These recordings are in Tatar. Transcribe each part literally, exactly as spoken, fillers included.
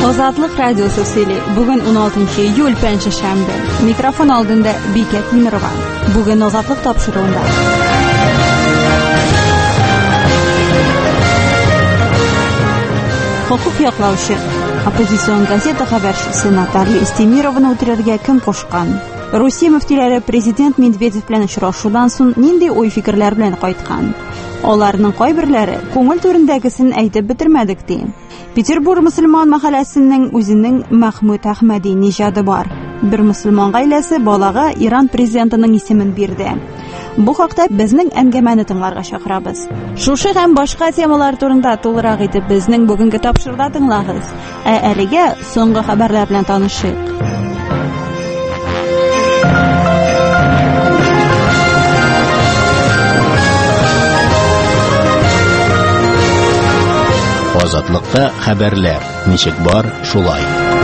Azadlık Radyosu sili. Bugün on altıncı iyul Perşembe. Mikrofon aldığında Biket Minirvan. Bugün Azadlık tapşırığında. Hukuk yoqlauchi. Opposision gazeta xabarchisi Natalya Estemirovani o'tirarga kim qo'shgan? Rossiya muftilari prezident Medvedev bilan uchrashuvdan so'ng nindi o'y-fikrlar bilan qaytgan? Ularning qo'ybirlari ko'ngil to'rindagisini aytib bitirmadik deydi. Peterburg musulmon mahallasining o'zining Mahmud Ahmadinejadi bor. Bir musulmon oilasi bolaga Iran prezidentining ismini berdi. Bu haqda bizning angamani tinglarga chaqiramiz. Shu ham boshqa temalar turida to'liq aytib bizning bugungi topshiriqda tinglaymiz. Aliga so'nggi xabarlar bilan tanishing. Azadlıkta xabarlar. Nичек бар, шулай.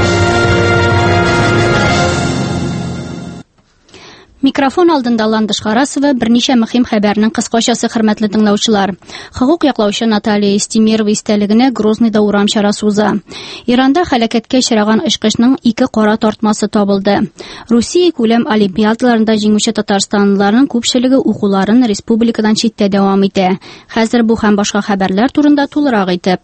Mikrofon алдында Ландыш Карасова берничә мөһим хәбәрнең кыскачасы хөрмәтле тыңлаучылар. Хукук яклаучы Наталья Estemirovна истәлегенә Грозныйда урам чарасы уза. Иранда һәлакәткә очраган очкычның ике кара тартмасы табылды. Русия күләм олимпиадаларында җиңүче татарстанлыларның күпчелеге укуларын республикадан читтә дәвам итә. Хәзер бу һәм башка хәбәрләр турында тулырак әйтеп.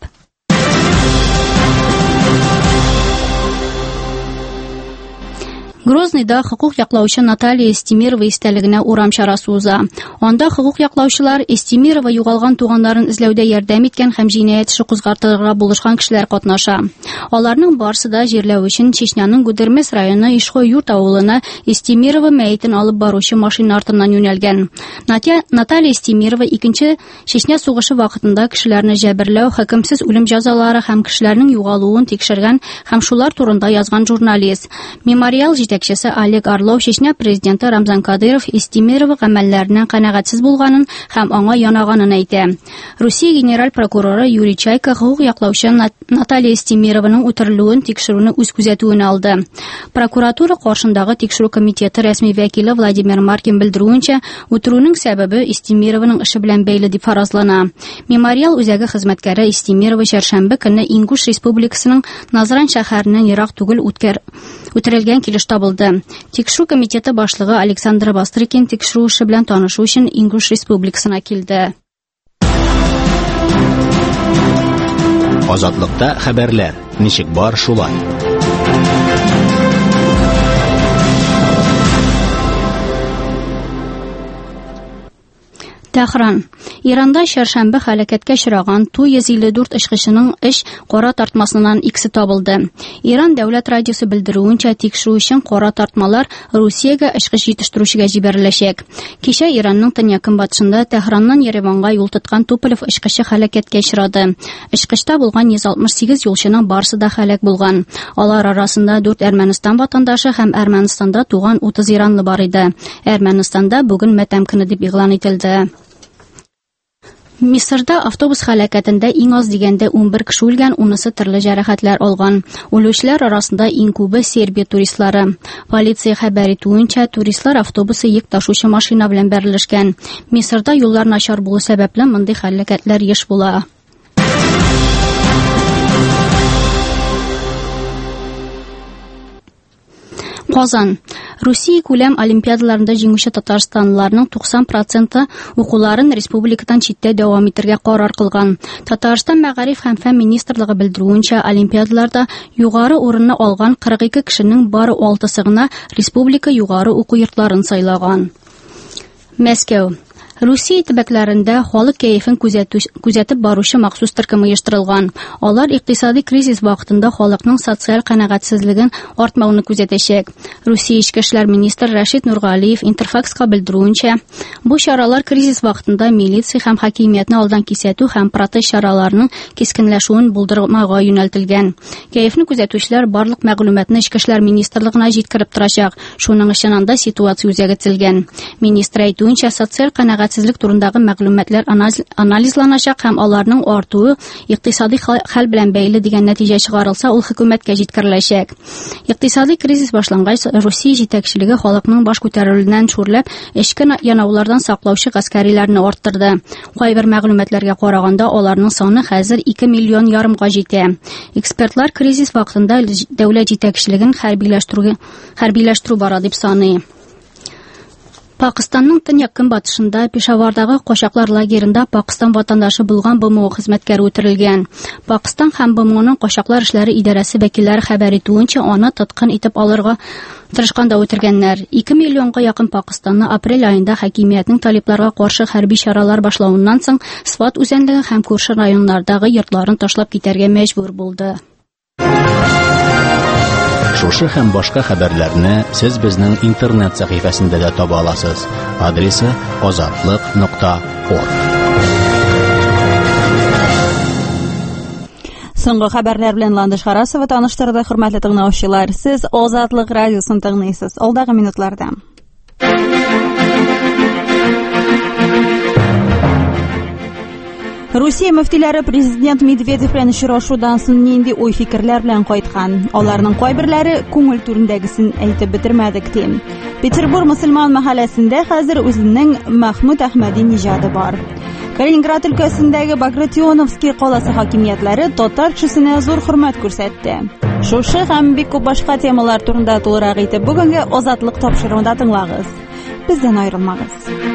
Грознийда хукук яклаучы Наталья Estemirovna истәлегенә урам чарасы уза. Анда хукук яклаучылар Estemirovna югалган туганнарын эзләүдә ярдәм иткән һәм җинаять эше кузгатырга булышкан кешеләр катнаша. Аларның барысы да җирләү өчен Чечняның Гудермес районы Ишхой йорт авылына Estemirovna мәетен алып баручы машина артыннан юнәлгән. Наталья Estemirovna икенче Чечня сугышы вакытында кешеләрне җәберләү, хөкемсез үлем җәзалары һәм кешеләрнең югалуын тикшергән һәм шулар турында язган журналист. Мемориал җитәкчесе Олег Орлов Чечня президенты Рамзан Кадыров Estemirovna гамәлләреннән канәгатьсез булганын һәм аңа янаганын әйтә. Русия генераль прокуроры Юрий Чайка хукук яклаучы Наталья Estemirovnaның үтерелүен тикшерүне үз күзәтүенә алды. Прокуратура каршындагы тикшерү комитеты рәсми вәкиле Владимир Маркин белдерүенчә, үтерүнең сәбәбе Estemirovnaның эше белән бәйле дип фаразлана. Мемориал үзәге хезмәткәре Estemirovna чәршәмбе көнне Ингуш республикасының Назран шәһәреннән ерак түгел үткәр үтерелгән килеш табылды. Тикшерү комитеты башлыгы Александр Бастрыкин тикшерү эше белән танышу өчен Ингуш республикасына килде. Азатлыкта хәбәрләр. Ничек бар, шулай. Тәһран. Иранда чәршәмбе һәлакәткә очраган туй йөз илле дүрт очкычының эш кара тартмасыннан икесе табылды. Иран дәүләт радиосы белдерүенчә, тикшерү өчен кара тартмалар Русиягә очкыч җитештерүчегә җибәреләчәк. Кичә Иранның төньяк-көнбатышында Тәһраннан Ереванга юл тоткан Туполев очкычы һәлакәткә очрады. Очкычта булган йөз алтмыш сигез юлчының барысы да һәлак булган. Алар арасында дүрт Әрмәнстан ватандашы һәм Әрмәнстанда туган утыз иранлы бар иде. Әрмәнстанда бүген матәм көне дип игълан ителде. Мисырда автобус һәлакәтендә иң аз дигәндә ун бер кеше үлгән, унысы төрле җәрәхәтләр алган. Үлүчеләр арасында иң күбе Сербия туристлары. Полиция хәбәр итүенчә, туристлар автобусы йөк ташучы машина белән бәрелешкән. Мисырда юллар начар булу сәбәпле мондый һәлакәтләр еш була. Казан. Русия күләм олимпиадаларында җиңүче татарстанлыларның туксан проценты укуларын республикадан читтә дәвам итәргә карар кылган. Татарстан мәгариф һәм фән министрлыгы белдерүенчә, олимпиадаларда югары урынны алган кырык ике кешенең бары алтысы гына республика югары уку йортларын сайлаган. Мәскәү. Русия төбәкләрендә халык кәефен күзәтеп баручы махсус төркем оештырылган. Алар икътисади кризис вакытында халыкның социаль канәгатьсезлеген артмауны күзәтәчәк. Русия Ичке эшләр министры Рашид Нургалиев Интерфакска белдерүенчә, бу чаралар кризис вакытында милиция һәм хакимиятне алдан кисәтү һәм протест чараларының кискенләшүен булдырмага юнәлтелгән. Кәефне күзәтүчеләр барлык мәгълүматны Ичке эшләр министрлыгына җиткереп торачак. Шуның өчен анда ситуация үзәгә төзелгән. Министр әйтүенчә, социаль канәгать сәламәтсезлек турындагы мәгълүматлар анализланачак һәм аларның артуы икътисади хәл белән бәйле дигән нәтиҗә чыгарылса, ул хөкүмәткә җиткереләчәк. Икътисади кризис башлангач, Русия җитәкчелеге халыкның баш күтәрүленнән шүрләп, эчке янаулардан саклаучы гаскәриләрне арттырды. Кайбер мәгълүматларга караганда, аларның саны хәзер ике миллион ярымга җитә. Экспертлар кризис вакытында дәүләт җитәкчелеген хәрбиләштерүгә хәрбиләштерү бара дип саный. Пакистанның төньяк көнбатышында Пешавардагы качаклар лагерында Пакистан ватандашы булган БМО хезмәткәре үтерелгән. Пакистан һәм БМОның качаклар эшләре идарәсе вәкилләре хәбәр итүенчә, аны тоткын итеп алырга тырышканда үтергәннәр. ике миллионга якын Пакистанны апрель аенда хакимиятның талибларга каршы хәрби чаралар башлауыннан соң Сват үзәнлеге һәм күрше районнардагы йортларын ташлап китәргә мәҗбүр булды. Шушы һәм башка хәбәрләрне сез безнең интернет сәхифәсендә дә таба аласыз. Адресы азатлык нокта орг. Соңгы хәбәрләр белән Ландыш Харасова таныштырды, хөрмәтле тыңлаучылар. Сез Азатлык радиосын тыңлыйсыз. Алдагы минутларда. Русия мөфтиләре президент Медведев белән очрашудан соң нинди уй-фикерләр белән кайткан? Аларның кайберләре күңел түрендәгесен әйтеп бетермәдек тим. Петербург мөселман мәхәлләсендә хәзер үзенең Мәхмүд Әхмәди нижады бар. Калининград өлкәсендәге Багратионовский каласы хакимиятләре татар кешесенә зур хөрмәт күрсәтте. Шушы һәм бик күп башка темалар турында тулырак итеп бүгенге Азатлык тапшыруында тыңлагыз. Бездән аерылмагыз.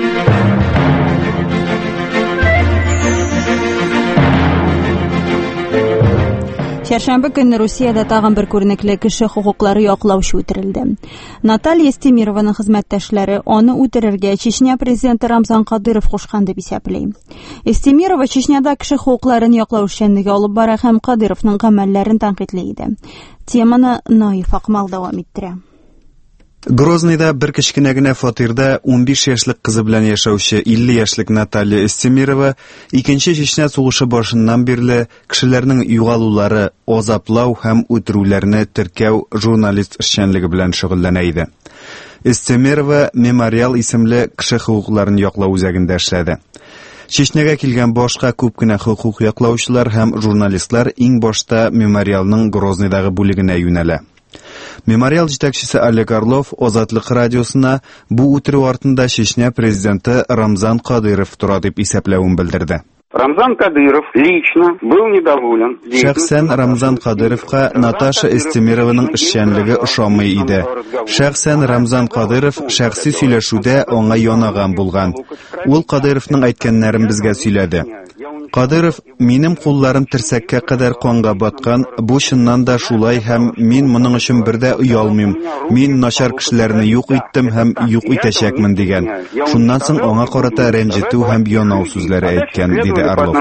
Чәршәмбе көнне Русиядә тагын бер күренекле кеше хукуклары яклаучы үтерелде. Наталья Стемированың хезмәттәшләре аны үтерергә Чечня президенты Рамзан Кадыров кушкан дип исәпләй. Стемирова Чечняда кеше хукукларын яклау эшчәнлеге алып бара һәм Кадыровның гамәлләрен тәнкыйтьле иде. Теманы Наиф Акмал дәвам иттерә. Грознойда бер кечкенә генә фатирда ун биш яшьлек кызы белән яшәүче илле яшьлек Наталья Стемирова икенче Чечня сугышы башыннан бирле кешеләрнең югалулары, азаплау һәм үтерүләрне теркәү журналист эшчәнлеге белән шөгыльләнә иде. Стемирова Мемориал исемле кеше хукукларын яклау үзәгендә эшләде. Чечняга килгән башка күп кенә хукук яклаучылар һәм журналистлар иң башта Мемориалның Грознойдагы бүлегенә юнәлә. Мемориал җитәкчесе Олег Орлов Азатлык радиосына бу үтерү артында Чечня президенты Рамзан Кадыров тора дип исәпләвен белдерде. Рамзан Кадыров лично был недоволен. Шәхсән Рамзан Кадыровка Наташа Стемированың эшчәнлеге ошамый иде. Шәхсән Рамзан Кадыров шәхси сөйләшүдә аңа янаган булган. Ул Кадыровның әйткәннәрен безгә сөйләде. Кадыров, минем кулларым терсәккә кадәр канга баткан, бу чыннан да шулай һәм мин моның өчен бердә уялмыйм. Мин начар кешеләрне юк иттем һәм юк итәчәкмен дигән. Шуннан соң аңа карата рәнҗетү һәм янау сүзләре әйткән, диде Орлов.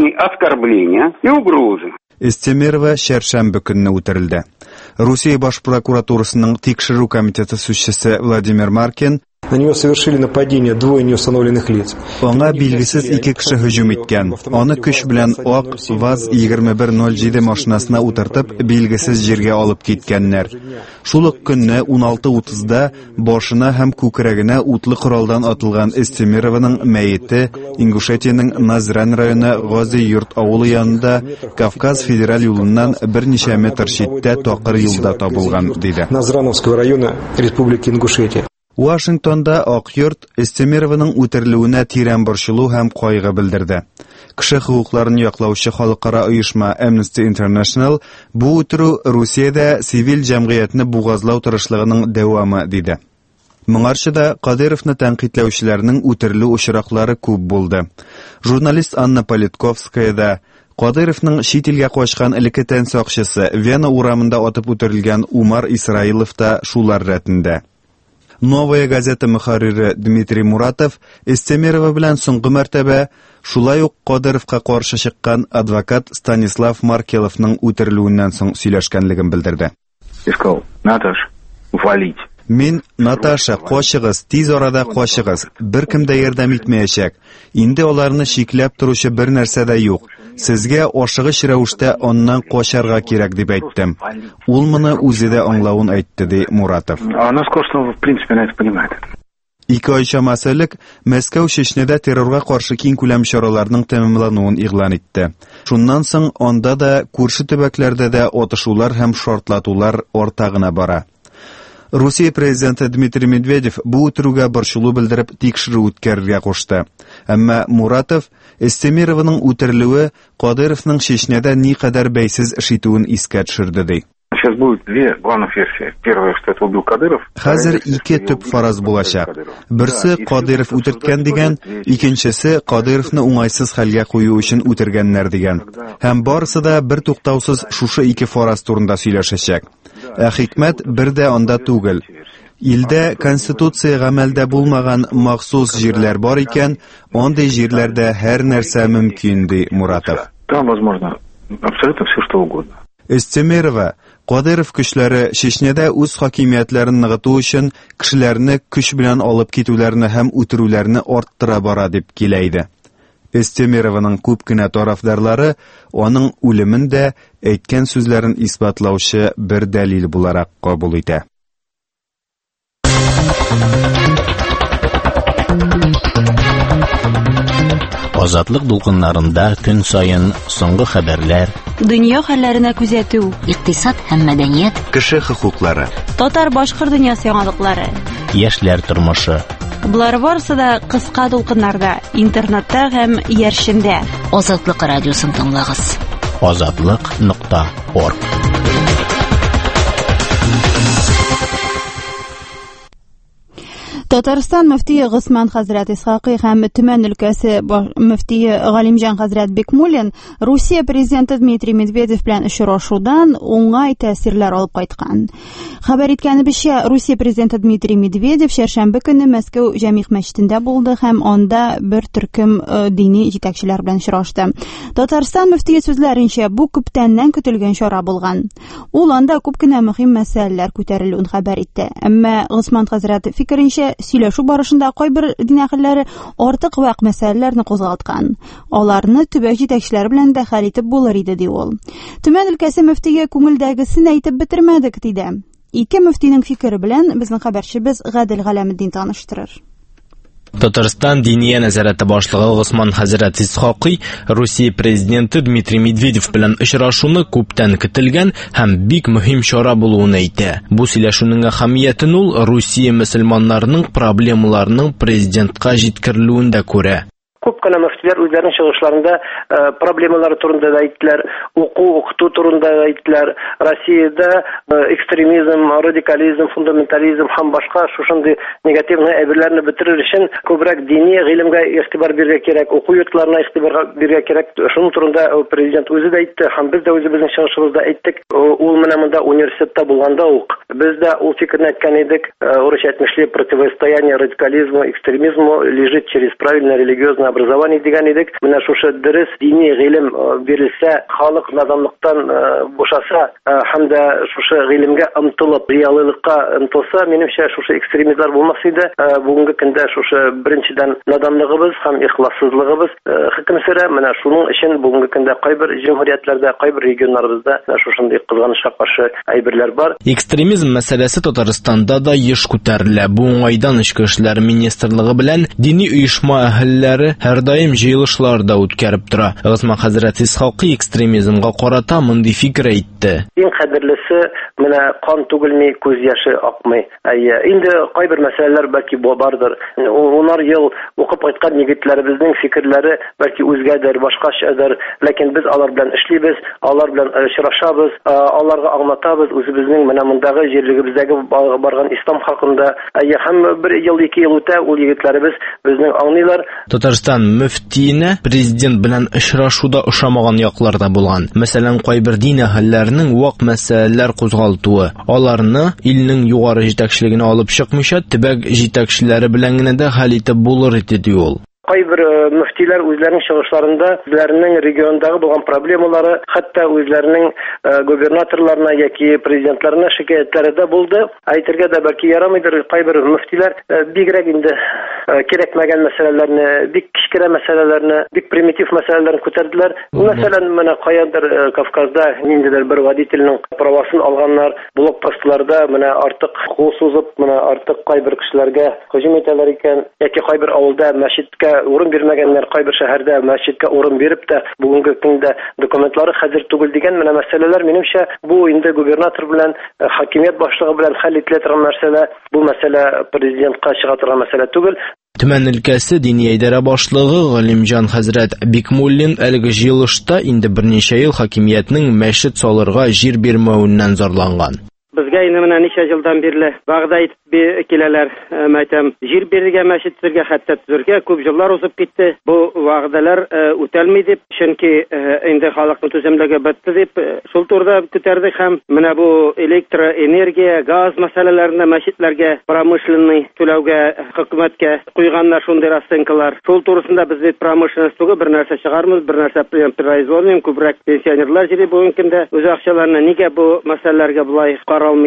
Стемирова чәршәмбе көнне үтерелде. Русия баш прокуратурасының тикшерү комитеты сүзчесе Владимир Маркин На него совершили нападение двое неустановленных лиц. Аңа билгесез ике кеше һөҗүм иткән. Аны көч белән ак ВАЗ егерме бер ноль җиде машинасына утыртып, билгесез җиргә алып киткәннәр. Шул ук көнне ун алты утызда башына һәм күкрәгенә утлы коралдан атылган Стемированың мәете Ингушетиянең Назран районы Гази йорт авылы янында Кавказ федераль юлыннан берничә метр читтә такыр юлда табылган, диде. Назрановского района Республики Ингушетия. Вашингтонда Ак йорт Стемированың үтерелүенә тирән борчылу һәм кайгы белдерде. Кеше хукукларын яклаучы халыкара оешма Amnesty International бу үтерү Русиядә цивил җәмгыятьне бугазлау тырышлыгының дәвамы, диде. Моңарчыда Кадыровны тәнкыйтьләүчеләрнең үтерелү очраклары күп булды. Журналист Анна Политковская да Кадыровның чит илгә качкан элекке тән сакчысы Вена урамында атып үтерелгән Умар Исраилов та шулар рәтендә. Новая газета мөхәррире Дмитрий Муратов Стемирова белән соңгы мәртәбә шулай ук Кадыровка каршы чыккан адвокат Станислав Маркеловның үтерелүеннән соң сөйләшкәнлеген белдерде. Искал, Наташ, валить. Мин, Наташа, качыгыз, тиз арада качыгыз. Бер кем дә ярдәм итмәячәк. Инде аларны шикләп торучы бер нәрсә дә юк. Сезгә ашыгыч рәвештә аннан качарга кирәк дип әйттем. Ул моны үзе дә аңлавын әйтте, ди Муратов. Она сказала, в принципе, она это понимает. Ике ай чамасы элек Мәскәү Чечняда террорга каршы киң күләм чараларның тәмамлануын игълан итте. Шуннан соң анда да күрше төбәкләрдә дә атышулар һәм шартлатулар артагына бара. Русия президенты Дмитрий Медведев бу үтерүгә борчылу белдереп тикшерү үткәрергә кушты. Әмма Муратов Эстемировның үтерелүе Кадыровның Чечняда никадәр бәйсез эш итүен искә төшерде ди. Сейчас будет две главных версии. Первая, что это убил Кадыров. Хәзер ике төп фараз булачак. Берсе Кадыров үтерткән дигән, икенчесе Кадыровны уңайсыз хәлгә кую өчен үтергәннәр дигән. Һәм барысы да бер туктаусыз шушы ике фараз турында сөйләшәчәк. Ә хикмәт бер дә анда түгел. Илдә конституция гамәлдә булмаган махсус җирләр бар икән, андый җирләрдә һәр нәрсә мөмкин ди Муратов. Там возможно абсолютно все что угодно. Эстемирова Кадыров көчләре Чечняда үз хакимиятләрен ныгыту өчен кешеләрне көч белән алып китүләрне һәм үтерүләрне арттыра бара дип килә иде. Эстемированың күп кенә тарафдарлары аның үлемен дә әйткән сүзләрен исбатлаучы бер дәлил буларак кабул итә. Азатлык дулкыннарында көн сайын соңгы хәбәрләр, дөнья хәлләренә күзәтү, икътисад һәм мәдәният, кеше хокуклары, татар-башкыр дөньясы яңалыклары, яшьләр тормышы. Булар барысы да кыска дулкыннарда, интернетта һәм яршендә. Азатлык радиосын тыңлагыз. азатлык нокта орг. Татарстан мөфтие Госман хәзрәт Исхакый һәм Төмән өлкәсе мөфтие Галимҗан хәзрәт Бекмуллин Русия президенты Дмитрий Медведев белән очрашудан уңай тәэсирләр алып кайткан. Хәбәр иткәнебезчә, Русия президенты Дмитрий Медведев шәршәмбе көнне Мәскәү Җәмигъ мәчетендә булды һәм анда бер төркем дини җитәкчеләр белән очрашты. Татарстан мөфтие сүзләренчә, бу күптәннән көтелгән чара булган. Ул анда күп кенә мөһим мәсьәләләр күтәрелүен хәбәр итте. Әмма Госман хәзрәт фикеренчә, сөйләшү барышында кайбер дин әһелләре артык вак мәсьәләләрне кузгаткан. Аларны төбәк җитәкчеләре белән дә хәл итеп булыр иде ди ул. Төмән өлкәсе мөфтигә күңелдәгесен әйтеп бетермәдек диде. Ике мөфтинең фикере белән безнең хәбәрчебез Гадел Галәметдин таныштырыр. Татарстан диния нәзарәте башлыгы Госман хәзрәт Исхакый Русия президенты Дмитрий Медведев белән очрашуны күптән көтелгән һәм бик мөһим чара булуын әйтә. Бу сөйләшүнең әһәмиятен ул Русия мөселманнарының проблемаларының президентка җиткерелүендә күрә. Күп кенә мөфтиләр үзләренең чыгышларында проблемалары турында да әйттеләр, уку, укыту турында да әйттеләр. Россиядә экстремизм, радикализм, фундаментализм һәм башка шушындый негативны әйберләрне бетерер өчен күбрәк дини гыйлемгә игътибар бирергә кирәк, уку йортларына игътибар бирергә кирәк. Шуның турында президент үзе дә әйтте, һәм без дә үзебезнең чыгышыбызда әйттек. Ул менә монда университетта булганда ук без дә ул фикерне әйткән идек. Урысча әйтмешли, противостояние радикализму, экстремизму лежит через правильное религиозное образование дигән идек. Менә шушы дөрес дини гыйлем бирелсә, халык наданлыктан бушаса һәм дә шушы гыйлемгә омтылып, реалилыкка омтылса, минемчә шушы экстремистлар булмас иде. Бүгенге көндә шушы беренчедән наданлыгыбыз һәм ихлассызлыгыбыз хөкем сөрә. Менә шуның өчен бүгенге көндә кайбер җумһуриятләрдә, кайбер регионнарыбызда шушындый кызганычка каршы әйберләр бар. Экстремизм мәсьәләсе Татарстанда да еш күтәрелә. Бу уңайдан Ичке эшләр министрлыгы белән дини оешма әһелләре һәр даим җыелышларда үткәреп тора. Госман хәзрәт Исхакый экстремизмга карата мондый фикер әйтте. Иң кадерлесе менә кан түгелми, күз яше акмый. Әйе, инде кайбер мәсьәләләр бәлки бардыр. Унар ел укып кайткан егетләребезнең фикерләре бәлки үзгәдер, башкачадыр, ләкин без алар белән эшлибез, алар белән очрашабыз, аларга аңлатабыз үзебезнең менә мондагы җирлегебездәге барган ислам хакында. Әйе, һәм бер ел, ике ел үтә, ул егетләребез безнең аңлыйлар. Татарстан мөфтиенә президент белән очрашуда ошамаган яклар да булган. Мәсәлән, кайбер дин әһелләренең вак мәсьәләләр кузгалтуы. Аларны илнең югары җитәкчелегенә алып чыкмыйча, төбәк җитәкчеләре белән генә дә хәл итеп булыр иде ди ул. Кайбер мөфтиләр үзләренең чыгышларында үзләренең региондагы булган проблемалары, хәтта үзләренең губернаторларына яки президентларына шикаятьләре дә булды. Әйтергә дә бәлки ярамыйдыр, кайбер мөфтиләр бигрәк инде кирәкмәгән мәсьәләләрне, бик кичкенә мәсьәләләрне, бик примитив мәсьәләләрне күтәрделәр. Мәсәлән, менә каяндыр Кавказда ниндидер бер водительнең правасын алганнар, блокпостларда менә артык кул сузып, менә артык кайбер кешеләргә һөҗүм итәләр икән, яки кайбер авылда мәчеткә урын бирмәгәннәр, кайбер шәһәрдә мәчеткә урын биреп тә бүгенге көндә документлары хәзер түгел дигән менә мәсьәләләр, минемчә, бу инде губернатор белән, хакимият башлыгы белән хәл ителә торган мәсьәлә, бу мәсьәлә президентка чыга торган мәсьәлә түгел. Төмән өлкәсе дини идарә башлыгы Галимҗан хәзрәт Бикмуллин әлеге җыелышта инде берничә ел хакимиятның мәчет салырга җир бирмәвеннән зарланган. Безгә инде менә ничә елдан бирле вәгъдә итеп киләләр, мәйтәм, җир бирергә, мәчет төзергә, хәтта төзергә күп еллар узып китте. Бу вәгъдәләр үтәлми дип, чөнки инде халыкның түземлеге бетте дип, шул турыда күтәрдек һәм менә бу электроэнергия, газ мәсьәләләрендә мәчетләргә промышленный түләүгә хөкүмәткә куйганнар шундый расценкалар. Шул турысында без бит промышленность түгел, бер нәрсә чыгармыз, бер нәрсә производим, күбрәк пенсионерлар җире бүгенге көндә үз акчаларына нигә бу мәсьәләләргә булай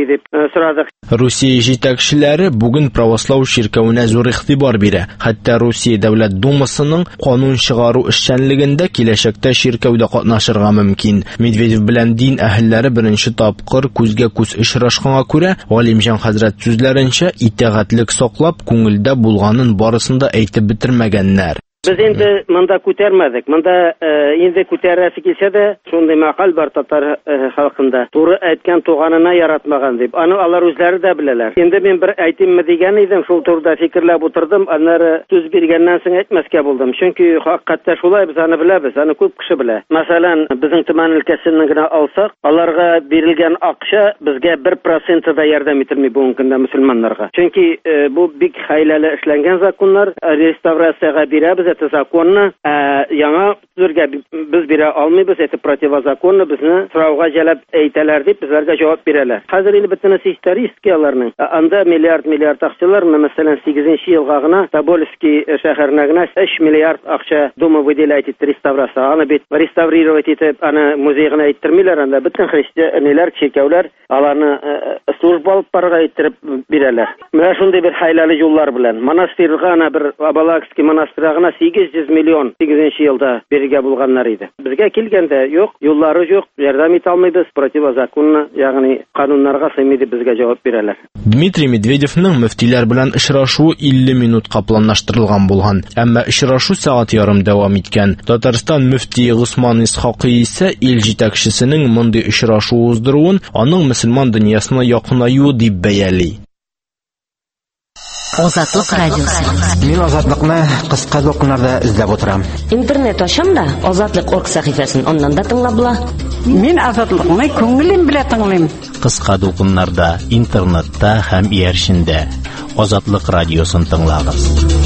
Русия җитәкчеләре бүген православ ширкәвенә зур игътибар бирә. Хәтта Русия дәүләт думасының канун чыгару эшчәнлегендә киләчәктә ширкәүдә катнашырга мөмкин. Медведев белән дин әһелләре беренче тапкыр күзгә күз очрашканга күрә, Галимҗан хәзрәт сүзләренчә, итәгатьлек саклап, күңелдә булганын барысында әйтеп бетермәгәннәр. Biz endi монда күтәрмәдек. Монда инде күтәрәсе килсә дә, шундый макал бар татар халкында. Туры әйткән туганына яратмаган дип. Аны алар үзләре дә беләләр. Инде мин бер әйтимме дигән идем, шул турыда фикерләп утырдым. Аннары сүз биргәннән соң әйтмәскә булдым. Чөнки хакыйкатьтә шулай, без аны беләбез, аны күп кеше белә. Мәсәлән, безнең Төмән өлкәсеннән генә алсак, аларга бирелгән акча безгә бер процент да ярдәм итми бүгенге көндә мөселманнарга. Чөнки бу бик хәйләле эшләнгән законнар, реставрациягә бирәбез. Это законно, яңа төзергә без бирә алмыйбыз, это противозаконно, безне сорауга җәлеп әйтәләр дип безләргә җавап бирәләр. Хәзер инде бөтенесе исторический аларның. Анда миллиард миллиард акчалар, мәсәлән, сигезенче елга гына Тобольский шәһәренә генә өч миллиард акча дума выделяет итеп реставрация. Аны бит реставрировать итеп, аны музей гына иттермиләр, анда бөтен христианнар, чиркәүләр аларны служба алып барырга иттереп бирәләр. Менә шундый бер хәйләле юллар белән монастырьга, ана бер Абалакский монастырьга сигез йөз миллион сигезенче елда бирергә булганнар иде. Безгә килгәндә юк, юллары юк, ярдәм итә алмыйбыз, противозаконно, ягъни кануннарга сыймый дип безгә җавап бирәләр. Дмитрий Медведевның мөфтиләр белән очрашуы илле минутка планлаштырылган булган, әмма очрашу сәгать ярым дәвам иткән. Татарстан мөфтие Госман Исхакый исә ил җитәкчесенең мондый очрашу уздыруын аның мөселман дөньясына якынаю дип бәяли. Азатлык радиосы. Мин азатлыкны кыска докумнарда эзләп утырам. Интернет ачам да Азатлык орг сәхифәсен аннан да тыңлап була. Мин азатлыкны күңелем белән тыңлыйм. Кыска докумнарда, интернетта һәм ияршендә Азатлык радиосын тыңлагыз.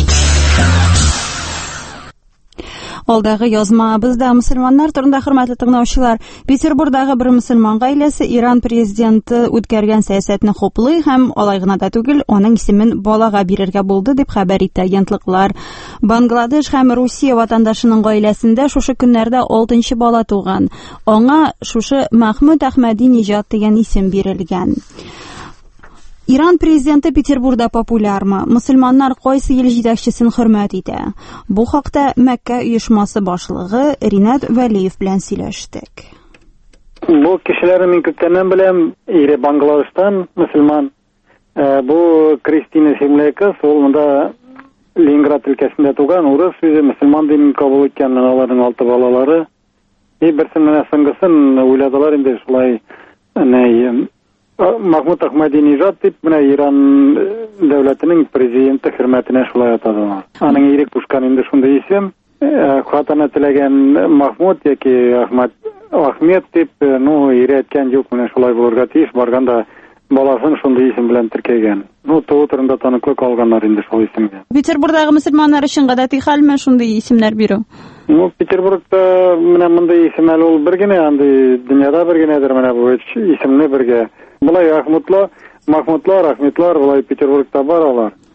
Алдагы язмабызда мөселманнар турында хөрмәтле тыңлаучылар, Петербургдагы бер мөселман гаиләсе Иран президенты үткәргән сәясәтне хуплый һәм алай гына да түгел, аның исемен балага бирергә булды дип хәбәр итә агентлыклар. Бангладеш һәм Русия ватандашының гаиләсендә шушы көннәрдә алтынчы бала туган. Аңа шушы Мәхмүд Әхмәди Нижат дигән исем бирелгән. Иран президенты Петербургда популярмы? Мөселманнар кайсы ил җитәкчесен хөрмәт итә? Бу хакта Мәккә оешмасы башлыгы Ринат Вәлиев белән сөйләштек. Бу кешеләрне мин күптән беләм, ире Бангладештан мөселман. Бу Кристина Семлека, ул монда Ленинград өлкәсендә туган, урыс үзе мөселман динен кабул иткән, аларның алты балалары. И берсеннән соңгысын уйладылар инде шулай, әнә Мәхмүд Әхмәди Нижат дип, менә Иран дәүләтенең президенты хөрмәтенә шулай атадылар. Аның ире кушкан инде шундый исем, хатана теләгән Мәхмүд яки Әхмәд Әхмәд дип, ну, ире әйткән юк, менә шулай булырга тиеш, барганда баласын шундый исем белән теркәгән. Ну, туу турында таныклык алганнар инде шул исемгә. Петербургдагы мөселманнар өчен гадәти хәлме шундый исемнәр бирү? Ну, Петербургда менә мондый исемнәр ул бер генә, андый дөньяда бер генәдер менә бу исемне бергә. Булай Ахмудлар, Махмудлар, Ахметлар, булай Петербургта бар алар.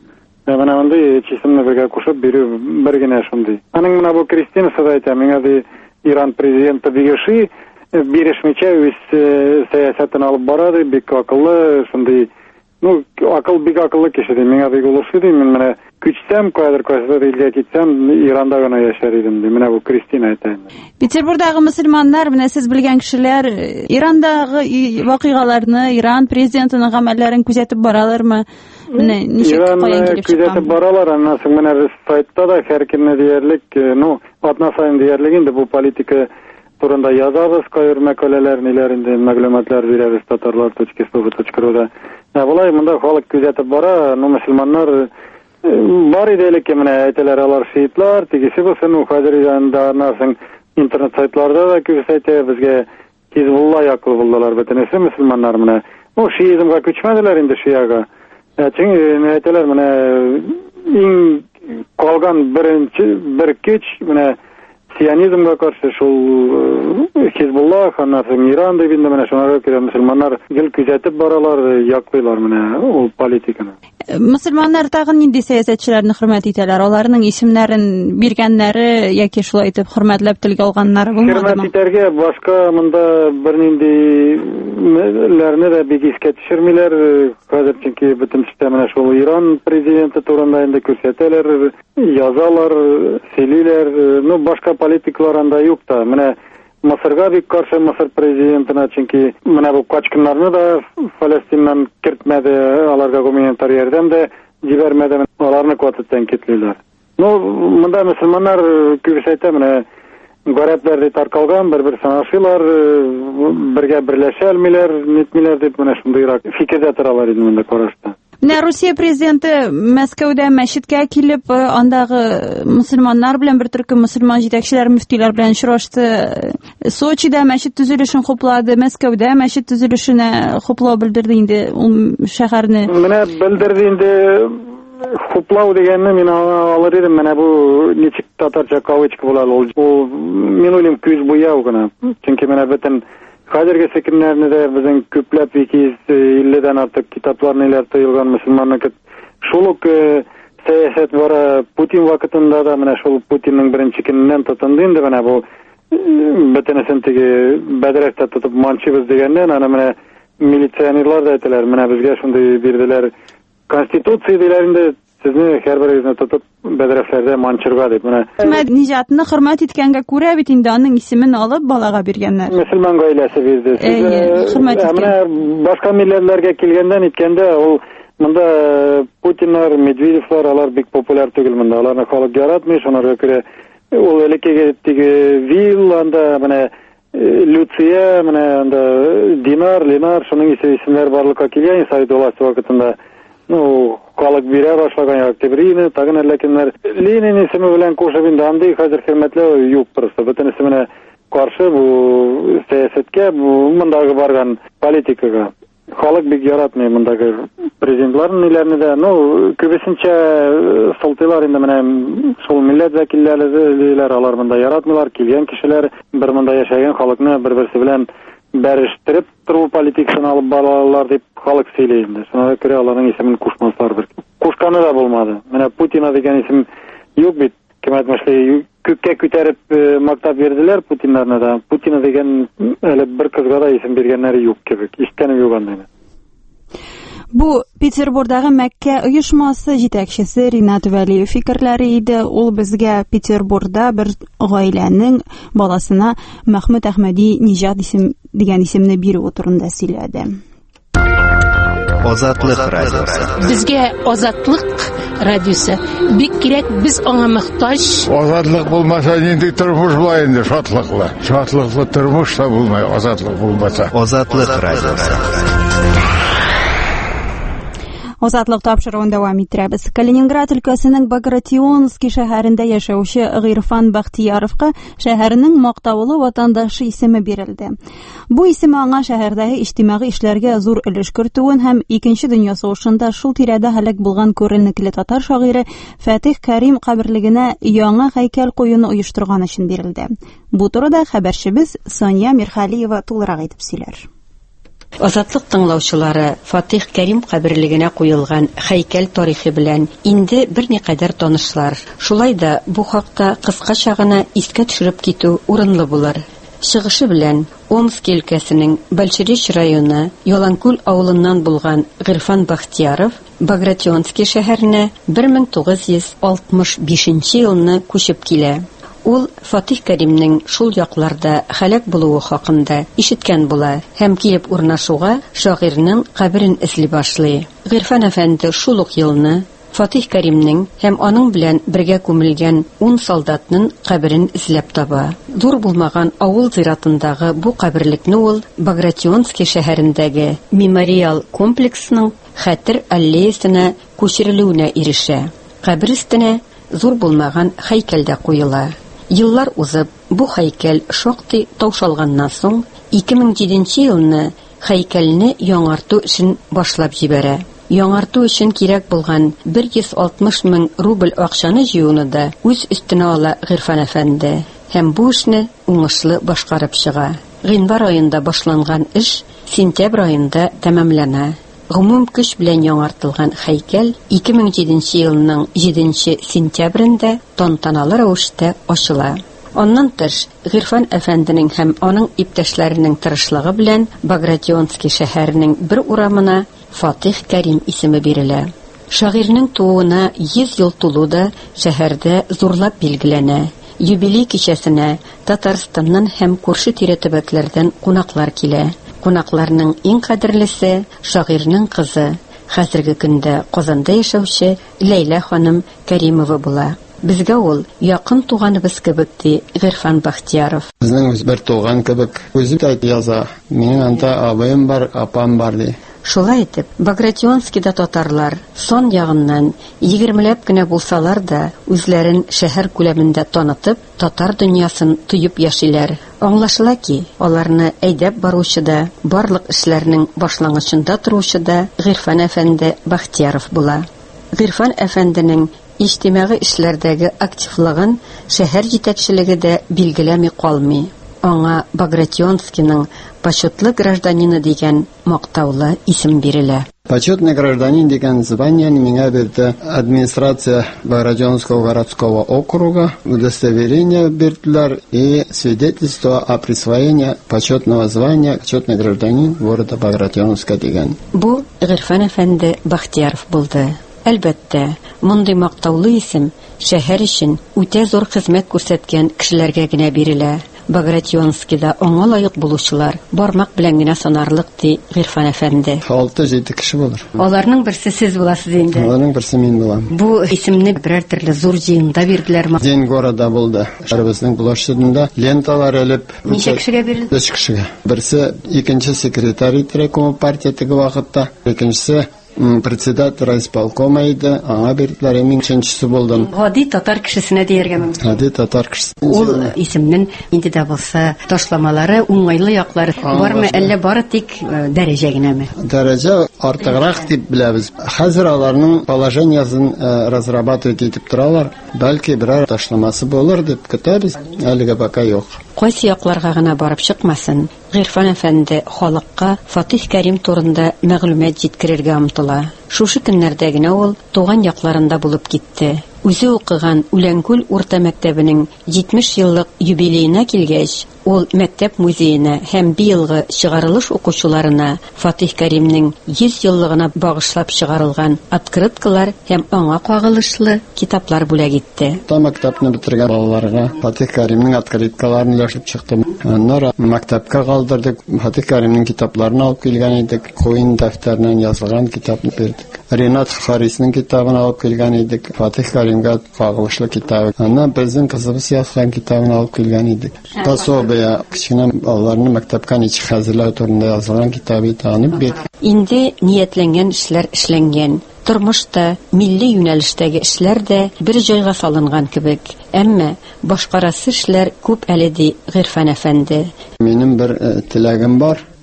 Менә мондай чисемне бергә кушып бирү бер генә шундый. Аның менә бу Кристина Садайта миңа ди Иран президенты бигеши бирешмичә үз сәясәтен алып барады, бик акыллы, шундый. Ну, акыл бик акыллы кеше ди. Миңа бик улышы ди. Мин менә күчсәм, кайдыр кайсыдыр илгә китсәм, Иранда гына яшәр идем ди. Менә бу Кристина әйтә. Петербургдагы мөселманнар, менә сез белгән кешеләр, Ирандагы вакыйгаларны, Иран президентының гамәлләрен күзәтеп баралармы? Менә ничек каян килеп чыккан? Күзәтеп баралар, аннан соң менә без сайтта да һәркемне диярлек, ну, атна сайын диярлек инде бу политика турында язабыз, кайыр мәкаләләр, ниләр инде мәгълүматлар бирәбез татарлар точка эс ви точка ру да. Булай монда халык күзәтеп бара, ну мөселманнар бар иде элекке менә әйтәләр алар шиитлар, тигесе булсын, ну хәзер янда нарсын интернет сайтларда да күрсәтә безгә Хизбулла яклы булдылар бөтенесе мөселманнар менә. Ну шиизмга күчмәделәр инде шияга. Чөнки әйтәләр менә иң калган беренче бер көч менә сионизмга каршы шул Хизбулла, аннан соң Иран дип инде менә шунда күрә мөселманнар гел күзәтеп баралар, яклыйлар менә ул политиканы. Мөселманнар тагын нинди сәясәтчеләрне хөрмәт итәләр? Аларның исемнәрен биргәннәре яки шулай итеп хөрмәтләп телгә алганнары булмадымы? Хөрмәт итәргә башка монда бернинди ләрне дә бик искә төшермиләр. Хәзер чөнки бөтенчә менә шул Иран президенты турында инде күрсәтәләр, язалар, сөйлиләр. Ну башка политиклар анда юк та. Менә Мисырга бик каршы Мисыр президентына, чөнки менә бу качкыннарны да Фалестиннан кертмәде, аларга гуманитар ярдәм дә җибәрмәде, аларны квотадан китлиләр. Ну, монда мөселманнар күрсәтә менә гарәпләр дип таркалган, бер-бер санашылар, бергә берләшә алмыйлар, нитмиләр дип менә шундыйрак фикердә торалар инде монда карашта. Менә Русия президенты Мәскәүдә мәчеткә килеп, андагы мөселманнар белән бер төркем мөселман җитәкчеләр, мөфтиләр белән очрашты. Сочида мәчет төзелешен хуплады, Мәскәүдә мәчет төзелешенә хуплау белдерде инде ул шәһәрне. Менә белдерде инде хуплау дигәнне мин алыр идем. Менә бу ничек татарча кавычка була ул. Ул мин уйлыйм күз буяу гына. Чөнки менә бөтен хәзерге секендәрне дә безнең күпләп ике йөз илледән артык китапларны иләр тыелган мөселманнар. Шул ук сәясәт бара Путин вакытында да менә шул Путинның беренче көннән тотынды инде менә бу бөтенесен теге бәдрәфтә тотып манчыбыз дигәннән аны менә милиционерлар да әйтәләр, менә безгә шундый бирделәр. Конституция диләр инде сезне һәрберегезне тотып бәдрәфләрдә манчырга дип менә. Хөрмәт Нижатны хөрмәт иткәнгә күрә бит инде аның исемен алып балага биргәннәр. Мөселман гаиләсе бирде. Хөрмәт иткән. Менә башка милләтләргә килгәндән иткәндә ул монда Путиннар, Медведевлар алар бик популяр түгел монда. Аларны халык яратмый, шунарга күрә ул элеккеге теге Вил анда менә Люция, менә анда Динар, Ленар, шуның исемнәр барлыкка килгән Сайдулла вакытында. Ну, халык бирә башлаган Октябрины, тагын әлләкеннәр. Ленин исеме белән кушып инде андый хәзер хөрмәтләү юк просто. Бөтенесе менә каршы бу сәясәткә, бу мондагы барган политикага. Халык бик яратмый мондагы президентларның ниләрне дә. Ну, күбесенчә сылтыйлар инде менә шул милләт вәкилләре, алар монда яратмыйлар, килгән кешеләр бер монда яшәгән халыкны бер-берсе белән бәрештереп тору политикасын алып баралар дип халык сөйли инде. Шуңа күрә аларның исемен кушмаслар бер. Кушканы да булмады. Менә Путина дигән исем юк бит. Кем әйтмәшле, күккә күтәреп мактап бирделәр Путиннарны да. Путина дигән әле бер кызга да исем биргәннәре юк кебек. Ишеткәнем юк анда. Бу Петербургдагы Мәккә оешмасы җитәкчесе Ринат Вәлиев фикерләре иде. Ул безгә Петербургда бер гаиләнең баласына Мәхмүд Әхмәди Нижат исем дигән исемне бирү турында сөйләде. Азатлык радиосы. Безгә азатлык радиосы бик кирәк, без аңа мохтаҗ. Азатлык булмаса нинди тормыш була инде, шатлыклы. Шатлыклы тормыш та булмай, азатлык булмаса. Азатлык радиосы. Азатлык тапшыруын дәвам иттерәбез. Калининград өлкәсенең Багратионский шәһәрендә яшәүче Гыйрфан Бахтияровка шәһәрнең мактаулы ватандашы исеме бирелде. Бу исеме аңа шәһәрдәге иҗтимагый эшләргә зур өлеш кертүен һәм Икенче дөнья сугышында шул тирәдә һәлак булган күренекле татар шагыйре Фатих Кәрим каберлегенә яңа һәйкәл куюны оештырган өчен бирелде. Бу турыда хәбәрчебез Соня Мирхалиева тулырак әйтеп сөйләр. Азатлык тыңлаучылары Фатих Кәрим каберлегенә куелган һәйкәл тарихы белән инде берникадәр танышлар. Шулай да бу хакта кыскача гына искә төшереп китү урынлы булыр. Чыгышы белән Омск өлкәсенең Большеречь районы Яланкүл авылыннан булган Гыйрфан Бахтияров Багратионский шәһәренә бер мең тугыз йөз алтмыш бишенче елны күчеп килә. Ул Фатих Кәримнең шул якларда һәлак булуы хакында ишеткән була һәм килеп урнашуга шагыйрьнең каберен эзли башлый. Гыйрфан әфәнде шул ук елны Фатих Кәримнең һәм аның белән бергә күмелгән ун солдатның каберен эзләп таба. Зур булмаган авыл зиратындагы бу каберлекне ул Багратионский шәһәрендәге мемориал комплексының хәтер аллеясына күчерелүенә ирешә. Кабер өстенә зур булмаган һәйкәл дә куела. Еллар узып, бу һәйкәл шактый таушалганнан соң ике мең җиденче елны һәйкәлне яңарту эшен башлап җибәрә. Яңарту өчен кирәк булган бер йөз алтмыш мең рубль акчаны җыюны да үз өстенә ала Гыйрфан әфәнде һәм бу эшне уңышлы башкарып чыга. Гыйнвар аенда башланган эш сентябрь аенда тәмамлана. Гомум көч белән яңартылган һәйкәл ике мең җиденче елның җиденче сентябрендә тантаналы рәвештә ачыла. Аннан тыш, Гыйрфан әфәнденең һәм аның иптәшләренең тырышлыгы белән Багратионский шәһәренең бер урамына Фатих Кәрим исеме бирелә. Шагыйрьнең тууына йөз ел тулу да шәһәрдә зурлап билгеләнә. Юбилей кичәсенә Татарстаннан һәм күрше тирә төбәкләрдән кунаклар килә. Кунакларның иң кадерлесе шагыйрьнең кызы, хәзерге көндә Казанда яшәүче Ләйлә ханым Кәримова була. Безгә ул якын туганыбыз кебек ди Гыйрфан Бахтияров. Безнең үз бер туган кебек. Үзе дә яза. Минем анда абыем бар, апам бар ди. Шулай итеп, Багратионскийда татарлар сон ягыннан егермеләп кенә булсалар да үзләрен шәһәр күләмендә танытып, татар дөньясын тоеп яшиләр. Аңлашыла ки, аларны әйдәп баручы да, барлык эшләрнең башлангычында торучы да Гыйрфан әфәнде Бахтияров була. Гыйрфан әфәнденең иҗтимагый эшләрдәге активлыгын шәһәр җитәкчелеге дә билгеләми калмый. Аңа Багратионскийның почетлы гражданины дигән мактаулы исем бирелә. Почетный гражданин дигән звание миңа бирде администрация Багратионского городского округа. Удостоверение бирделәр и свидетельство о присвоении почетного звания почетный гражданин города Багратионска дигән. Бу Гыйрфан әфәнде Бахтияров булды. Әлбәттә, мондый мактаулы исем шәһәр өчен үтә зур хезмәт күрсәткән кешеләргә генә бирелә. Багратионскийда аңа лайык булучылар бармак белән генә санарлык ди Гыйрфан әфәнде. алты-җиде кеше булыр. Аларның берсе сез буласыз инде. Аларның берсе мин булам. Бу исемне берәр төрле зур җыенда бирделәрме? День города булды. Безнең площадьдә ленталар элеп. Ничә кешегә бирелде? Өч кешегә. Берсе икенче секретарь Треком партия теге вакытта, икенчесе председатель райисполкома иде, аңа бирделәр, мин өченчесе булдым. Гади татар кешесенә дияргә мөмкин. Гади татар кешесе. Ул исемнең инде дә булса ташламалары, уңайлы яклары бармы, әллә бары тик дәрәҗә генәме? Дәрәҗә артыграк дип беләбез. Хәзер аларның положениясын разрабатывать итеп торалар. Бәлки берәр ташламасы булыр дип көтәбез. Әлегә пока юк. Кайсы якларга гына барып чыкмасын, Гыйрфан әфәнде халыкка Фатих Кәрим турында мәгълүмат җиткерергә омтыла. Шушы көннәрдә генә ул туган якларында булып китте. Үзе укыган Үләнкүл урта мәктәбенең җитмеш еллык юбилеена килгәч, ул мәктәп музеена һәм быелгы чыгарылыш укучыларына Фатих Кәримнең йөз еллыгына багышлап чыгарылган открыткалар һәм аңа кагылышлы китаплар бүләк итте. Та мәктәпне бетергән балаларга Фатих Кәримнең открыткаларын өләшеп чыктым. Аннары мәктәпкә калдырдык. Фатих Кәримнең китапларын алып килгән идек. Куин дәфтәреннән язылган китапны бирдек. Ренат Харисның китабын алып килгән идек. Фатих Кәримгә кагылышлы китабы. Аннан безнең кызыбыз язган китабын алып килгән идек. Пособие кичкенә балаларны мәктәпкә ничек хәзерләү турында язылган китабы танып бит. Инде ниятләнгән эшләр эшләнгән. Тормышта, милли юнәлештәге эшләр дә бер җайга салынган кебек. Әмма башкарасы эшләр күп әле ди Гыйрфан әфәнде. Минем бер теләгем бар.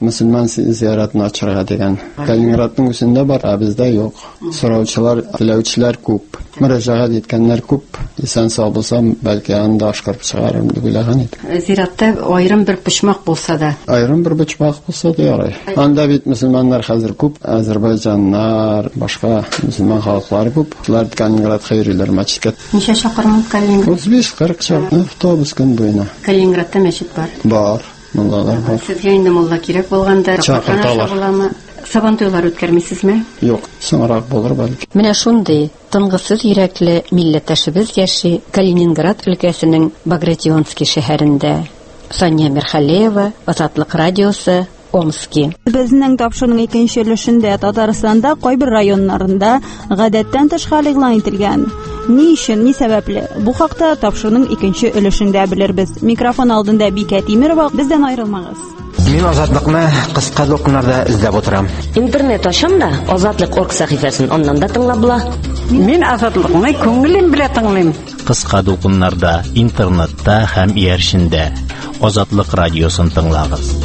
Müslüman ziyaretine açırga degen. Kaliningradzın üstünde var, bizde yok. Soravçılar, dilevçiler küp. Müracaat etkenler küp. Sen sağ bulsam belki anda aşkarıp çıkarım diye bileğen idi. Ziratta ayrım bir pışmak bulsa da. Ayrım bir pışmak bulsa da yaray. Anda bit Müslümanlar hazır küp. Azerbaycanlar, başka Müslüman halklar küp. Bunlar Kaliningrad hayırlar maçket. Neçe şakırmın Kaliningrad? otuz beş kırk şakır. Avtobus gün boyuna. Kaliningradda meşit var. Var. Mullalar var. Sizge indi mulla kirek bolganda çakırtalar. Sabantoylar ötkərmisizmi? Yok, sonrarak bulur belki. Менә шундый тынгысыз йөрәкле милләттәшебез яши Калининград өлкәсенең Багратионский шәһәрендә. Соня Мирхалеева, Азатлык радиосы, Омский. Безнең тапшырның икенче өлешендә Татарстанда кайбер районнарында гадәттән тыш хәл игълан ителгән. Ни өчен, ни сәбәпле? Бу хакта тапшырның икенче өлешендә белербез. Микрофон алдында Бикә Тимирова, бездән аерылмагыз. Мин азатлыкны кыска докумнарда эзләп утырам. Интернет ашам да Азатлык орг сәхифәсен аннан да тыңлап була. Мин азатлыкны күңелем белән тыңлыйм. Кыска докумнарда, интернетта һәм ияршендә Азатлык радиосын тыңлагыз.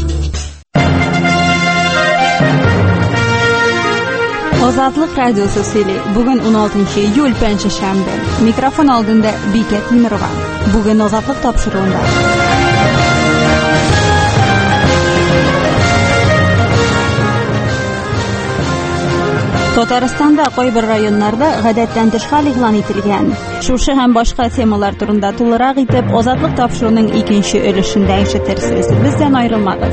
Азатлык радиосы сөйли. Бүген он алтынчы июль пәнҗешәмбе. Микрофон алдында Бикә Тимирова. Бүген Азатлык тапшыруында. Татарстанда кайбер районнарда гадәттән тыш хәл игълан ителгән. Шушы һәм башка темалар турында тулырак итеп Азатлык тапшыруның икенче өлешендә ишетерсез. Бездән аерылмагыз.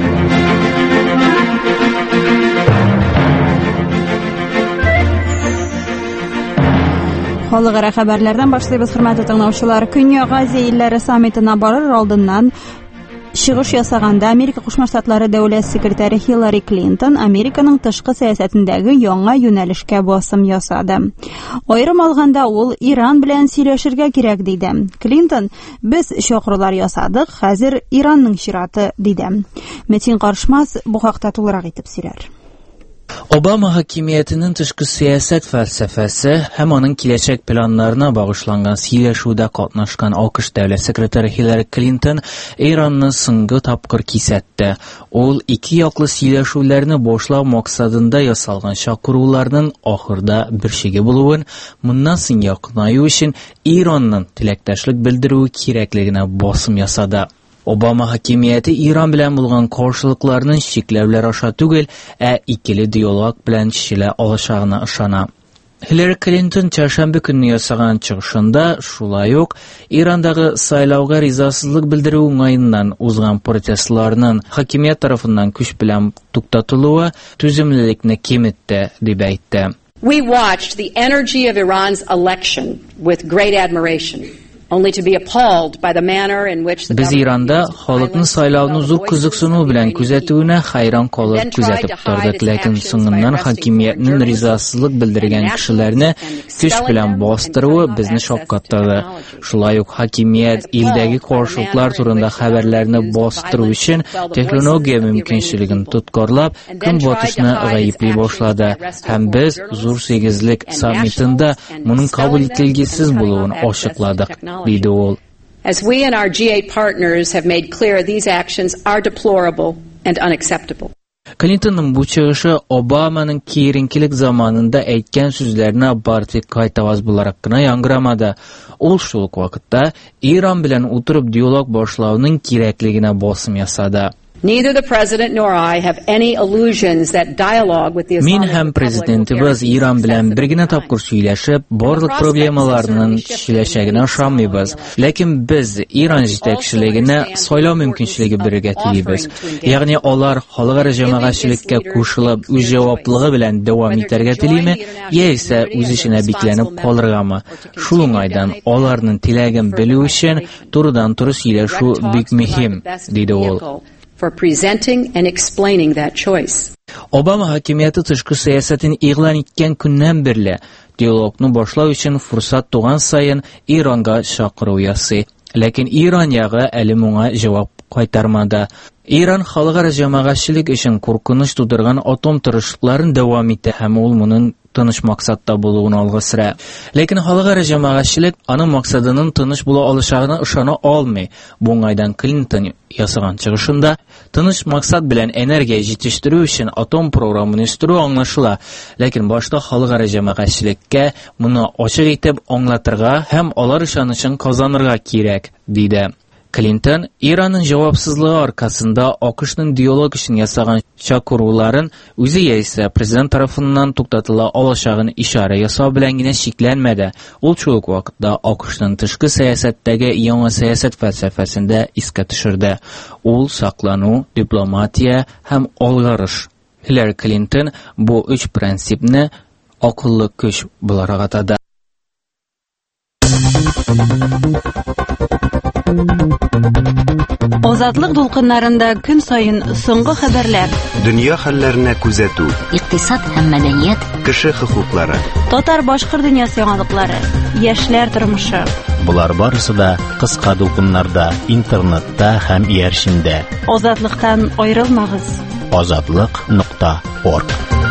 Халыкара хәбәрләрдән башлыйбыз, хөрмәтле тыңлаучылар. Көньяк Азия илләре саммитына барыр алдыннан чыгыш ясаганда Америка Кушма Штатлары дәүләт секретаре Хиллари Клинтон Американың тышкы сәясәтендәге яңа юнәлешкә басым ясады. Аерым алганда ул Иран белән сөйләшергә кирәк диде. Клинтон: "Без чакырулар ясадык, хәзер Иранның чираты", диде. Метин Каршмас бу хакта тулырак итеп сөйләр. Obama hakimiyetinin tışkı siyaset felsefesi hem onun kilecek planlarına bağışlangan сөйләшүдә катнашкан AQSh Дәүләт секретаре Хиллари Клинтон İranны соңгы тапкыр кисәтте. Ул ике яклы сөйләшүләрне башлау максатында ясалган чакыруларның ахырда бер шеге булуын, моннан соң якынаю өчен Иранның теләктәшлек белдерүе кирәклегенә басым ясады. Obama hakimiyeti İran белән булган каршылыкларның чикләүләр аша түгел, ә икеле диалог белән чишелә алачагына ышана. Хиллари Клинтон чаршамбы көнне ясаган чыгышында шулай ук Ирандагы сайлауга ризасызлык белдерү уңаеннан узган протестларның хакимият тарафыннан күч белән туктатылуы түземлелекне киметте дип әйтте. We watched the energy of Iran's election with great admiration. Only to be appalled by the manner in which the Biz Иранда халыкның сайлауны зур кызыксыну белән күзәтүенә хайран калып күзәтеп тордык, ләкин соңыннан хакимиятның ризасызлык белдергән кешеләрне көч белән бастыруы безне шаккаттырды. Шулай ук хакимият илдәге каршылыклар турында хәбәрләрне бастыру өчен технология мөмкинчелеген тоткарлап, көнбатышны гаепли башлады. Һәм без зур сигезлек саммитында моның кабул ителгесез булуын ачыкладык. As we and our G eight partners have made clear, these actions are deplorable and unacceptable. Клинтонның бу чыгышы Обаманың кийинкелек заманында әйткән сүзләренә бартик кайтаваз буларак кына яңгырамады. Ул шул ук вакытта Иран белән утырып диалог башлауның кирәклегенә басым ясады. Neither the president nor I have any illusions that dialogue with the Мин һәм президентыбыз Иран белән бер генә тапкыр сөйләшеп, барлык проблемаларның чишеләчәгенә ышанмыйбыз. Ләкин без Иран җитәкчелегенә сайлау мөмкинчелеге бирергә телибез. Ягъни алар халыкара җәмәгатьчелеккә кушылып, үз җаваплылыгы белән дәвам итәргә телиме, яисә үз эшенә бикләнеп калыргамы? Шул уңайдан аларның теләген белү өчен турыдан-туры сөйләшү бик мөһим, диде ул. For presenting and explaining that choice. Obama hakimiyeti tышкы сәясәтен игълан иткән көннән бирле диалогны башлау өчен фурсат туган сайын Иранга чакыру ясый. Ләкин Иран ягы әле моңа җавап кайтармады. Иран халыкара җәмәгатьчелек өчен куркыныч тудырган атом тырышлыкларын дәвам итә һәм ул моның тыныч максатта булуын алгы сөрә. Ләкин халыкара җәмәгатьчелек аның максатының тыныч була алачагына ышана алмый. Бу уңайдан Клинтон ясаган чыгышында тыныч максат белән энергия җитештерү өчен атом программын үстерү аңлашыла. Ләкин башта халыкара җәмәгатьчелеккә моны ачык итеп аңлатырга һәм алар ышанычын казанырга кирәк, диде. Клинтон Иранның җавапсызлыгы аркасында АКШның диалог өчен ясаган чакыруларын үзе яисә президент тарафыннан туктатыла алачагын ишара ясау белән генә шикләнмәде. Ул шул ук вакытта АКШның тышкы сәясәттәге яңа сәясәт фәлсәфәсендә искә төшерде. Ул саклану, дипломатия һәм алгарыш. Хиллари Клинтон бу өч принципны акыллы көч буларак атады. Азатлык дулкыннарында көн сайын соңгы хәбәрләр, дөнья хәлләренә күзәтү, икътисад һәм мәдәният, кеше хокуклары, татар-башкорт дөньясы яңалыклары, яшьләр тормышы. Булар барысы да кыска дулкыннарда, интернетта һәм иярчендә. Азатлыктан аерылмагыз. азатлык нокта орг.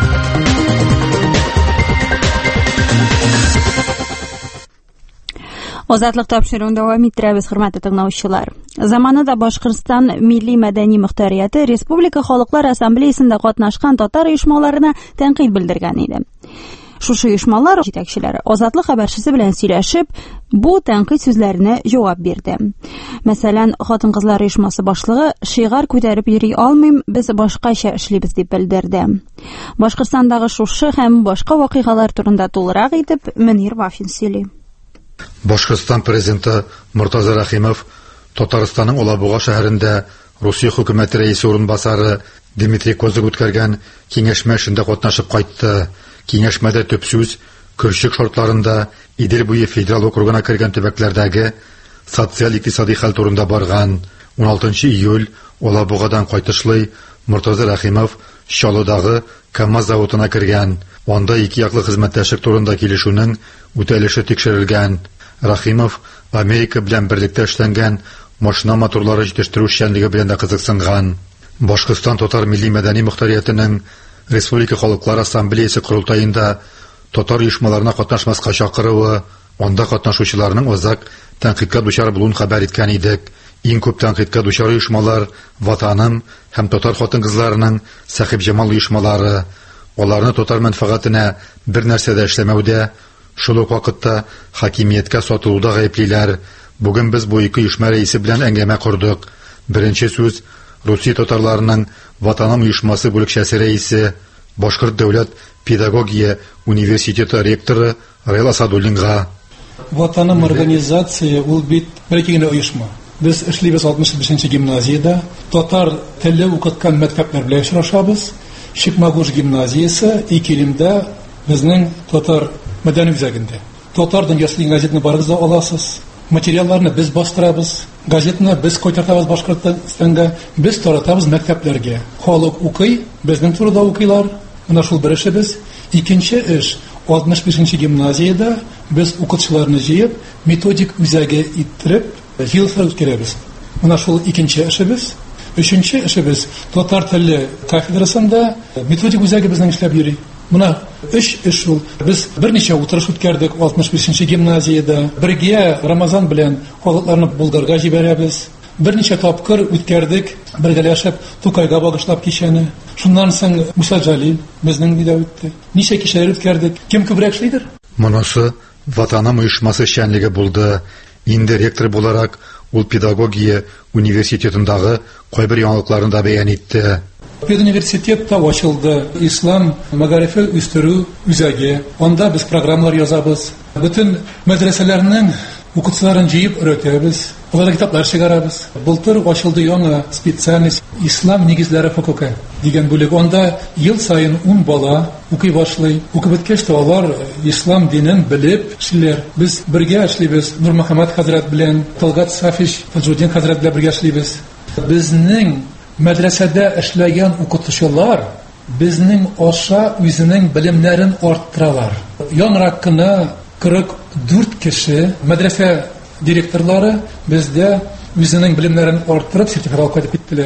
Азатлык тапшыруын дәвам иттерәбез, хөрмәтле тыңлаучылар. Заманында Башкортстан милли мәдәни мөхтәрияте Республика Халыклар Ассамблеясында катнашкан татар оешмаларына тәнкыйть белдергән иде. Шушы оешмалар җитәкчеләре Азатлык хәбәрчесе белән сөйләшеп, бу тәнкыйть сүзләренә җавап бирде. Мәсәлән, хатын-кызлар оешмасы башлыгы шигар күтәреп йөри алмыйм, без башкача эшлибез дип белдерде. Башкортстандагы шушы һәм башка вакыйгалар турында тулырак итеп Мөнир Вафин сөйли. Башкортстан президенты Муртаза Рахимов Татарстанның Алабуга шәһәрендә Русия хөкүмәте рәисе урынбасары Дмитрий Козык үткәргән киңәшмә эшендә катнашып кайтты. Киңәшмәдә төп сүз көрчек шартларында Идел буе федераль округына кергән төбәкләрдәге социаль-икътисади хәл турында барган. он алтынчы июль Алабугадан кайтышлый Муртаза Рахимов Чаллыдагы КАМАЗ заводына кергән. Анда ике яклы хезмәттәшлек турында килешүнең үтәлеше тикшерелгән. Рахимов Америка белән берлектә эшләнгән машина моторлары җитештерү эшчәнлеге белән дә кызыксынган. Башкортстан татар милли мәдәни мөхтәриятенең Республика Халыклар Ассамблеясе курултаенда татар оешмаларына катнашмаска чакыруы, анда катнашучыларның азак тәнкыйтькә дучар булуын хәбәр иткән идек. Иң күп тәнкыйтькә дучар оешмалар Ватаным һәм татар хатын-кызларының Сәхип Җамал оешмалары. Аларны татар мәнфәгатенә бер нәрсә дә эшләмәүдә, шул ук вакытта хакимияткә сатылуда гаеплиләр. Бүген без бу ике оешма рәисе белән әңгәмә курдык. Беренче сүз Русия татарларының Ватаным оешмасы бүлекчәсе рәисе, Башкорт дәүләт педагогия университеты ректоры Раил Асадуллинга. Ватаным организация ул бит беркегенә оешма. Без эшлибез алтмыш бишенче гимназиядә, татар теле укыткан мәктәпләр белән очрашабыз. Шикмагуш гимназиясе Икилимдә безнең татар мәдәни үзәгендә. Татар дөньясы газетаны барыгыз да аласыз. Материалларны без бастырабыз. Газетаны без кайтартабыз Башкортстанга, без таратабыз мәктәпләргә. Халык укый, безнең турыда укыйлар. Менә шул бер эшебез. Икенче эш алтмыш бишенче гимназиядә без укытучыларны җыеп, методик үзәге иттереп, җыелышлар үткәрәбез. Менә шул икенче эшебез. Өченче эшебез татар теле кафедрасында методик үзәге безнең эшләп йөри. Менә өч эш шул. Без берничә утырыш үткәрдек алтмыш бишенче гимназиядә. Бергә Рамазан белән халыкларны Булгарга җибәрәбез. Берничә тапкыр үткәрдек, бергәләшеп Тукайга багышлап кичәне. Шуннан соң Муса Җалил безнең бидә үтте. Ничә кичәләр үткәрдек. Кем күбрәк эшлидер? Монысы Ватаным оешмасы эшчәнлеге булды. Инде ректор буларак ул педагогия университетындагы кайбер яңалыкларын да бәян итте. Педуниверситетта ачылды ислам мәгарифе үстерү үзәге. Анда без программалар язабыз. Бөтен мәдрәсәләрнең укытучыларын җыеп өйрәтәбез. Аларга китаплар чыгарабыз. Былтыр ачылды яңа специальность ислам нигезләре хокукы дигән бүлек. Анда ел сайын ун бала укый башлый. Укып беткәч тә алар ислам динен белеп эшләр. Без бергә эшлибез. Нур Мөхәммәд хәзрәт белән, Талгат Сафич, Фазлуддин хәзрәт белән бергә эшлибез. Безнең мәдрәсәдә эшләгән укытучылар безнең аша үзенең белемнәрен арттыралар. Яңрак кына кырык дүрт кеше мәдрәсә директорлары бездә үзенең белемнәрен арттырып сертификат алып кайтып киттеләр.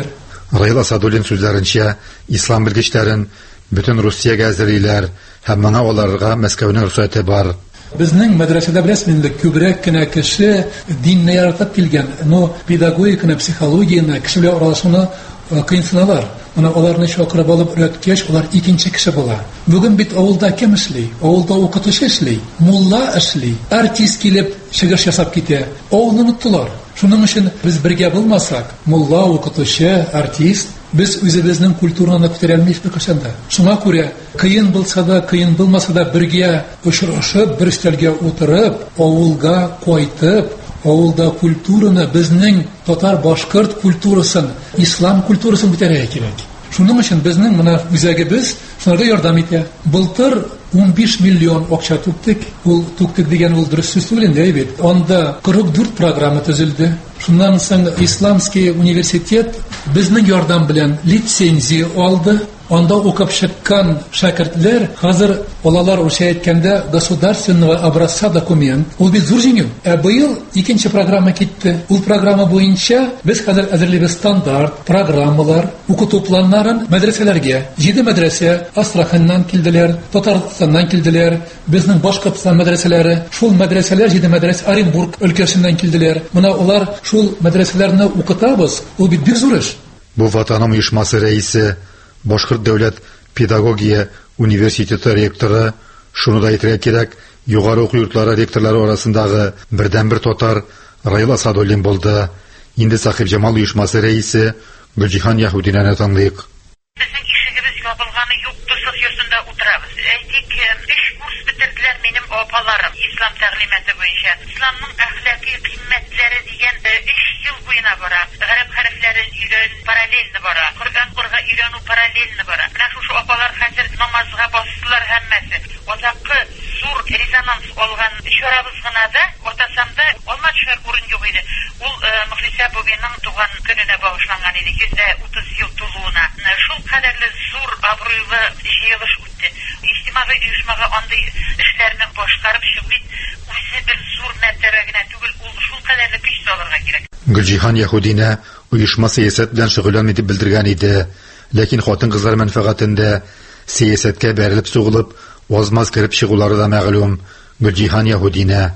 Раил Асадуллин сүзләренчә, ислам белгечләрен бөтен Русиягә әзерлиләр һәм моңа аларга Мәскәүнең рөхсәте бар. Безнең мәдрәсәдә беләсез инде күбрәк кенә кеше динне яратып килгән, но педагогиканы, психологияны, кеше белән аралашуны кыйнсыналар. Аны аларны чакырып алып өйрәткәч, алар икенче кеше була. Бүген бит авылда кем эшли? Авылда укытучы эшли, мулла эшли, артист килеп чыгыш ясап китә. Авылны оныттылар. Шуның өчен без бергә булмасак, мулла, укытучы, артист, без үзебезнең культураны күтәрә алмыйбыз бакчанда. Шуңа күрә кыен булса да, кыен булмаса да бергә очрашып, бер өстәлгә утырып, авылга кайтып, авылда культураны, безнең татар башкорт культурасын, ислам культурасын күтәрергә кирәк. Шуның өчен безнең моны үзәгебез шунда ярдәм итә. Былтыр он биш миллион акча түктек. Ул түктек дигән ул дөрес сүз түгел инде бит. Анда кырык дүрт программа төзелде. Шуннан соң Исламский университет безнең ярдәм белән лицензия алды. Анда укып чыккан шәкертләр хәзер алалар үчә әйткәндә государственного образца документ. Ул бит зур җиңү. Ә быел икенче программа китте. Ул программа буенча без хәзер әзерлибез стандарт программалар, укыту планнарын мәдрәсәләргә. Җиде мәдрәсә Астраханьнан килделәр, Татарстаннан килделәр, безнең Башкортстан мәдрәсәләре, шул мәдрәсәләр җиде мәдрәсә Оренбург өлкәсеннән килделәр. Менә улар шул мәдрәсәләрне укытабыз. Ул бит бик зур эш. Бу Ватаным оешмасы рәисе, Башкорт дәүләт педагогия университеты ректоры, шуны да әйтергә кирәк, югары уку йортлары ректорлары арасындагы бердән-бер татар Раил Асадуллин булды. Инде Сахиб Җамал оешмасы рәисе Гөлҗиһан Яһүдинәне тыңлыйк. Безнең ишегебез ябылганы юк, тусыз йортында утырабыз. Әйтик, өч курс бетерделәр минем апаларым ислам тәгълиматы буенча. Исламның әхлакый кыйммәтләре дигән өч ел буена бара. Гарәп хәрефләрен өйрән параллельно бара. Коръән укырга өйрәнү параллельно бара. Менә шушы апалар хәзер намазга бастылар һәммәсе. Азакы зур резонанс алган чарабыз гына да, атасам да алма төшәр урын юк иде. Ул Мөхлисә бабиның туган көненә багышланган иде, йөз утыз ел тулуына. Шул кадәрле зур абруйлы җыелыш үтте. Иҗтимагый оешмага андый эшләрне башкарып чыгып, үзе бер зур мәртәбә генә түгел, ул шул кадәрле көч салырга кирәк. Гөлҗиһан Яһүдинә оешма сәясәт белән шөгыльләнми дип белдергән иде. Ләкин хатын-кызлар мәнфәгатендә сәясәткә бәрелеп сугылып, азмаз кирип чыгулары да мәгълүм. Гөлҗиһан Яһүдинә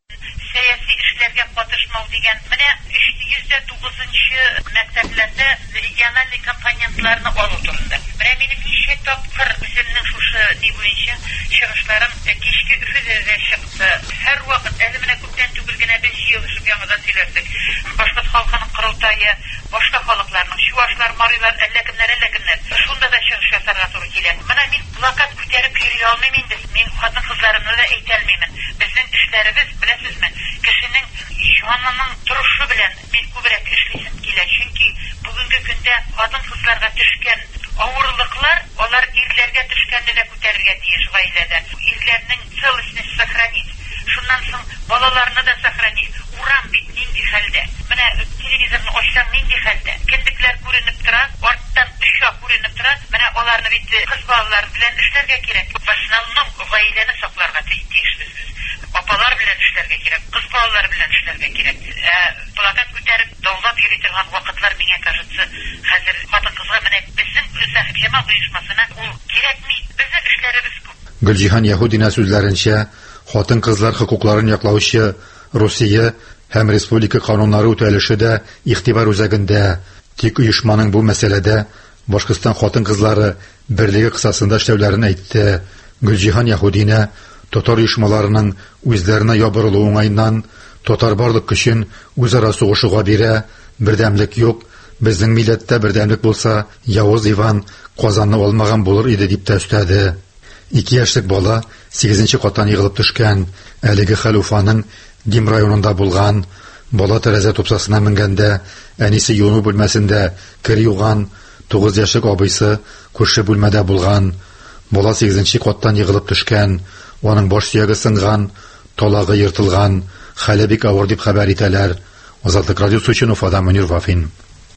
сәяси эшләргә катышмау дигән, менә йөз тугызынчы мәктәпләрдә региональ компонентларны алу турында. Менә минем ничә тапкыр үземнең шушы ни буенча чыгышларым кичке Өфөдә чыкты. Һәр вакыт әле менә күптән түгел генә без җыелышып яңадан сөйләштек. Башкорт халкының кырылтайы, башка халыкларның, чуашлар, марилар, әллә кемнәр, әллә кемнәр. Шунда да чыгыш ясарга туры килә. Менә мин плакат күтәреп йөри алмыйм инде. Мин хатын-кызларымны да әйтә алмыйм. Безнең эшләребез, беләсезме, кешенең җанының торышы белән бик күбрәк эшлисем килә. Чөнки бүгенге көндә хатын-кызларга төшкән авырлыклар, алар ирләргә төшкәнне дә күтәрергә тиеш гаиләдә. Ирләрнең целостность сохранить. Шуннан соң балаларны да сохранить. Урам бит нинди хәлдә. Менә телевизорны ачсаң нинди хәлдә. Кендекләр күренеп тора, арттан оча күренеп тора. Менә аларны бит кыз балалар белән эшләргә кирәк. В основном гаиләне сакларга тиешбез без. Апалар белән эшләргә кирәк, кыз балалар белән эшләргә кирәк. Ә плакат күтәреп даулап йөри торган вакытлар миңа кажется, хәзер хатын-кызга менә безнең Сахиб Җамал оешмасына ул кирәкми. Безнең эшләребез күп. Гөлҗиһан Яһүдинә сүзләренчә, хатын-кызлар хокукларын яклаучы Русия һәм республика кануннары үтәлеше дә игътибар үзәгендә. Тик оешманың бу мәсьәләдә Башкортстан хатын-кызлары берлеге кысасында эшләүләрен әйтте. Гөлҗиһан Яһүдинә татар оешмаларының үзләренә ябырылу уңайыннан татар барлык көчен үзара сугышуга бирә, бердәмлек юк, безнең милләттә бердәмлек булса, Явыз Иван Казанны алмаган булыр иде дип тә өстәде. Ике яшьлек бала сигезенче каттан егылып төшкән. Әлеге хәл Уфаның Дим районында булган. Бала тәрәзә тупсасына менгәндә, әнисе юыну бүлмәсендә кер юган, тугыз яшьлек абыйсы күрше бүлмәдә булган. Бала сигезенче каттан егылып төшкән. Аның баш сөяге сынган, талагы йыртылган, хәле бик авыр дип хәбәр итәләр. Азатлык радиосы өчен Уфадан Мөнир Вафин.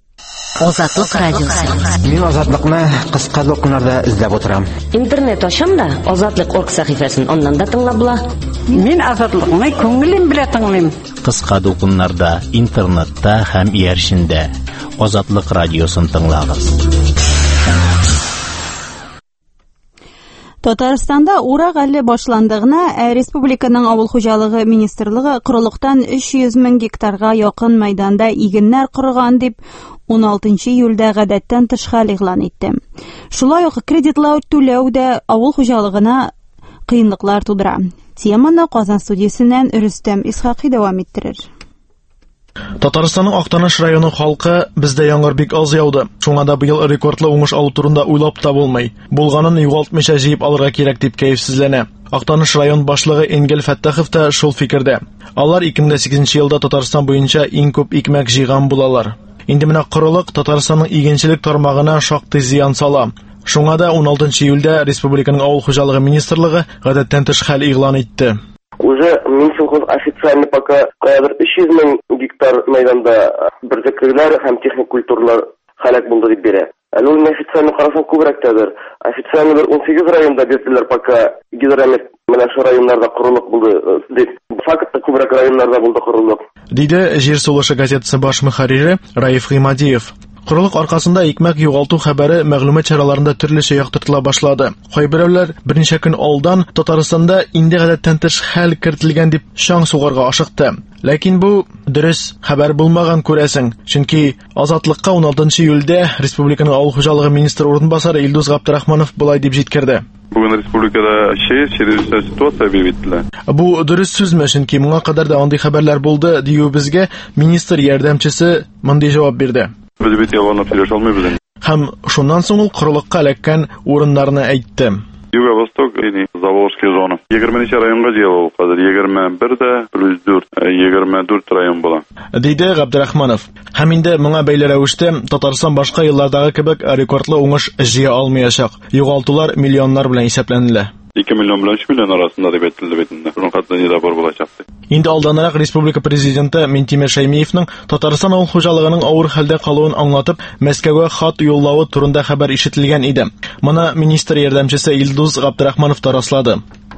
Азатлык радиосы. Мин азатлыкны кыска докумнарда эзләп утырам. Интернет ачам да азатлык точка орг сәхифәсен аннан да тыңлап була. Мин азатлыкны күңелем белән тыңлыйм. Кыска докумнарда интернетта һәм иярчендә Азатлык радиосын тыңлагыз. Татарстанда урак әле башландыгына республиканың авыл хуҗалыгы министрлыгы корылыктан өч йөз мең гектарга якын мәйданда игеннәр корган дип он алтынчы июльдә гадәттән тыш хәл игълан итте. Шулай ук кредитлау түләү дә авыл хуҗалыгына кыенлыклар тудыра. Теманы Казан студиясеннән Рөстәм Исхакый дәвам иттерер. Татарстанның Актаныш районы халкы бездә яңгыр бик аз яуды. Шуңа да быел рекордлы уңыш алу турында уйлап та булмый. Булганын югалтмыйча җыеп алырга кирәк дип кәефсезләнә. Актаныш район башлыгы Энгел Фәттахов та шул фикердә. Алар ике мең сигезенче елда Татарстан буенча иң күп икмәк җыйган булалар. Инде менә корылык Татарстанның игенчелек тармагына шактый зыян сала. Шуңа да он алтынчы июльдә республиканың авыл хуҗалыгы министрлыгы гадәттән тыш хәл игълан итте. Уже Минсельхоз официально пока үч йөз мең гектар мәйданда берзеклеләр һәм техник культуралар халак булды дип бирә. Әле ул официально карасаң күбрәктәдер. Официально бер он сигез районда бирделәр пока гидромет менә шу районнарда корылык булды дип. Факт күбрәк районнарда булды корылык. Диде Җир сулышы газетасы баш мөхәррире Раиф Гыймадиев. Корылык аркасында икмәк югалту хәбәре мәгълүмат чараларында төрлечә яктыртыла башлады. Кайберәүләр берничә көн алдан Татарстанда инде гадәттән тыш хәл кертелгән дип шаң сугарга ашыкты. Ләкин бу дөрес хәбәр булмаган күрәсең, чөнки Азатлыкка он алтынчы июльдә республиканың авыл хуҗалыгы министры урынбасары Илдус Габдрахманов булай дип җиткерде. Бүген республикада шәй чирәмле ситуация бит. Бу дөрес сүзме, чөнки моңа кадәр дә андый хәбәрләр булды дию безгә министр ярдәмчесе мондый җавап бирде. Biz bit yalanlап сөйләшә алмыйбыз. Һәм шуннан соң ул корылыкка эләккән урыннарны әйтте. Юго-Восток, яни Заволжская зона. егерменче районга җыелу хәзер егерме бер дә плюс дүрт, егерме дүрт район була. Диде Габдрахманов. Һәм инде моңа бәйле рәвештә Татарстан башка еллардагы кебек рекордлы уңыш җыя алмаячак. Югалтулар миллионнар белән исәпләнелә. ике миллион белән өч миллион арасында дип әйтелде бит инде. Шуның хәтле ни дә бар булачак. Инде алданрак республика президенты Минтимер Шәймиевның Татарстан авыл хуҗалыгының авыр хәлдә калуын аңлатып, Мәскәүгә хат юллавы турында хәбәр ишетелгән иде. Моны министр ярдәмчесе Илдус Габдрахманов тараслады.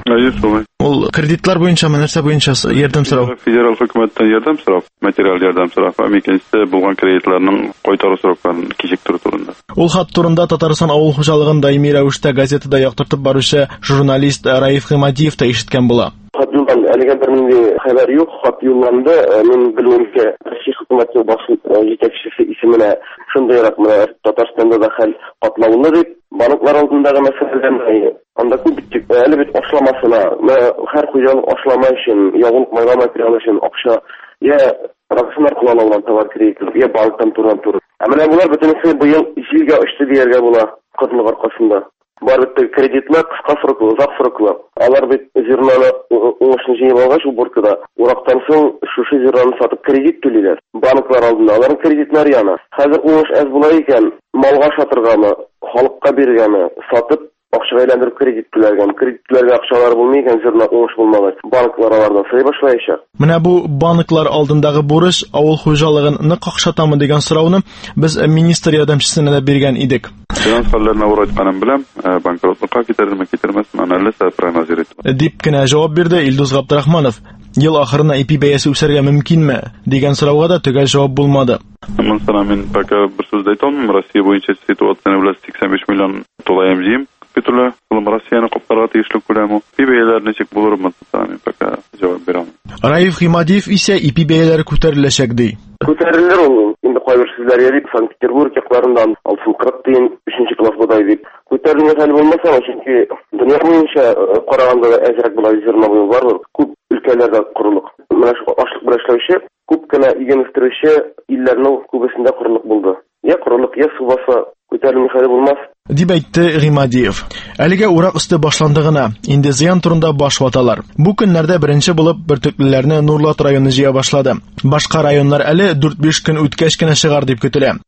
Ул кредитлар буенча, нәрсә буенча ярдәм сорау. Федераль хөкүмәттән ярдәм сорау, материаль ярдәм сорау, һәм икенчесе булган кредитларның кайтару срокларын кичектерү турында. Ул хат турында Татарстан авыл хуҗалыгын даими рәвештә газетада яктыртып баручы журналист Раиф Гыймадиев та ишеткән була. Хат юлдан әлегә бер нинди хәбәр юк. Хат юлланды. Мин белүемчә, Россия хөкүмәте башлык җитәкчесе исеменә шундыйрак менә Татарстанда да хәл катлаулы дип, банклар алдындагы мәсьәләләрне анда күп бит әле бит ашламасына, һәр хуҗалык ашлама өчен, ягулык майга материалы өчен акча я рәсемнәр кулланулган товар кредит, я банктан туран-туры. Ә менә булар бөтенесе быел җилгә очты дияргә була кытлык аркасында. Бар бит кредитлар кыска сроклы, озак сроклы. Алар бит зернаны уңышны җыеп алгач уборкада, урактан соң шушы зернаны сатып кредит түлиләр. Банклар алдында аларның кредитлары яна. Хәзер уңыш әз була икән, малга сатыргамы, халыкка биргәме, сатып акча әйләндереп кредит түләргән. Кредитларга акчалар булмый икән, зерна уңыш булмагач, банклар алардан сый башлаячак. Менә бу банклар алдындагы бурыч авыл хуҗалыгын нык акчатамы дигән сорауны без министр ярдәмчесенә дә биргән идек. Финанс хәлләренә уйратканым белән, банкротлыкка китерерме, китермәсме, анализа прогнозировать. Дип кенә җавап бирде Илдус Габдрахманов. Ел ахырына ипи бәясе үсәргә мөмкинме дигән сорауга да төгәл җавап булмады. Моннан соң мин пока бер сүз әйтә алмыйм. Россия буенча ситуацияны белән сиксән биш миллион толаем җыйм. Питулы, булым Россияны каптарга тиешле күләме. Ипи бәяләре ничек булыр моннан соң мин пока җавап бирә алмыйм. Раиф Гыймадиев исә ипи бәяләре күтәреләчәк ди. Күтәрелер ул. Инде кайбер сүзләр йөри Санкт-Петербург якларыннан алтын кырык тиен өченче класс бодай дип. Күтәрелгән хәл булмаса, чөнки дөнья буенча караганда да әзрәк була зерна буе бар. Күп өлкәләрдә корылык. Менә шу ашлык белән эшләүче, күп кенә иген үстерүче илләрнең күбесендә корылык булды. Я корылык, я су баса күтәрелми хәл булмас. Дип әйтте Гыймадиев. Әлегә урак өсте башландыгына, инде зыян турында баш ваталар. Бу көннәрдә беренче булып Бөртеклеләрне Нурлат районы җыя башлады. Башка районнар әле дүрт-биш көн үткәч кенә чыгар дип көтелә.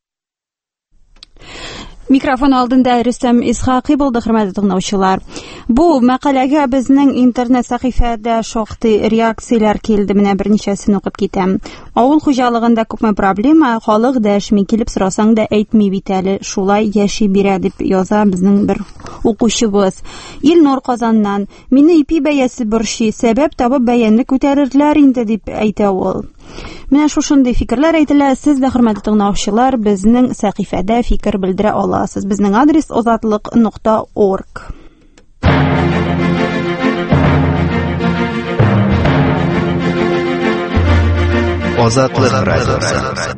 Микрофон алдында Рөстәм Исхакый булды, хөрмәтле тыңлаучылар. Бу мәкаләгә безнең интернет сәхифәдә шактый реакцияләр килде, менә берничәсен укып китәм. Авыл хуҗалыгында күпме проблема, халык дәшми, килеп сорасаң да әйтми бит әле, шулай яши бирә дип яза безнең бер Укучыбыз Илнур Казаннан мине ипи бәясе борчый, сәбәп табып бәянне күтәрерләр инде дип әйтә ул. Менә шушындый фикерләр әйтелә. Сез дә, хөрмәтле тыңлаучылар, безнең сәхифәдә фикер белдерә аласыз. Безнең адрес озатлык нокта орг. Азатлык радиосы.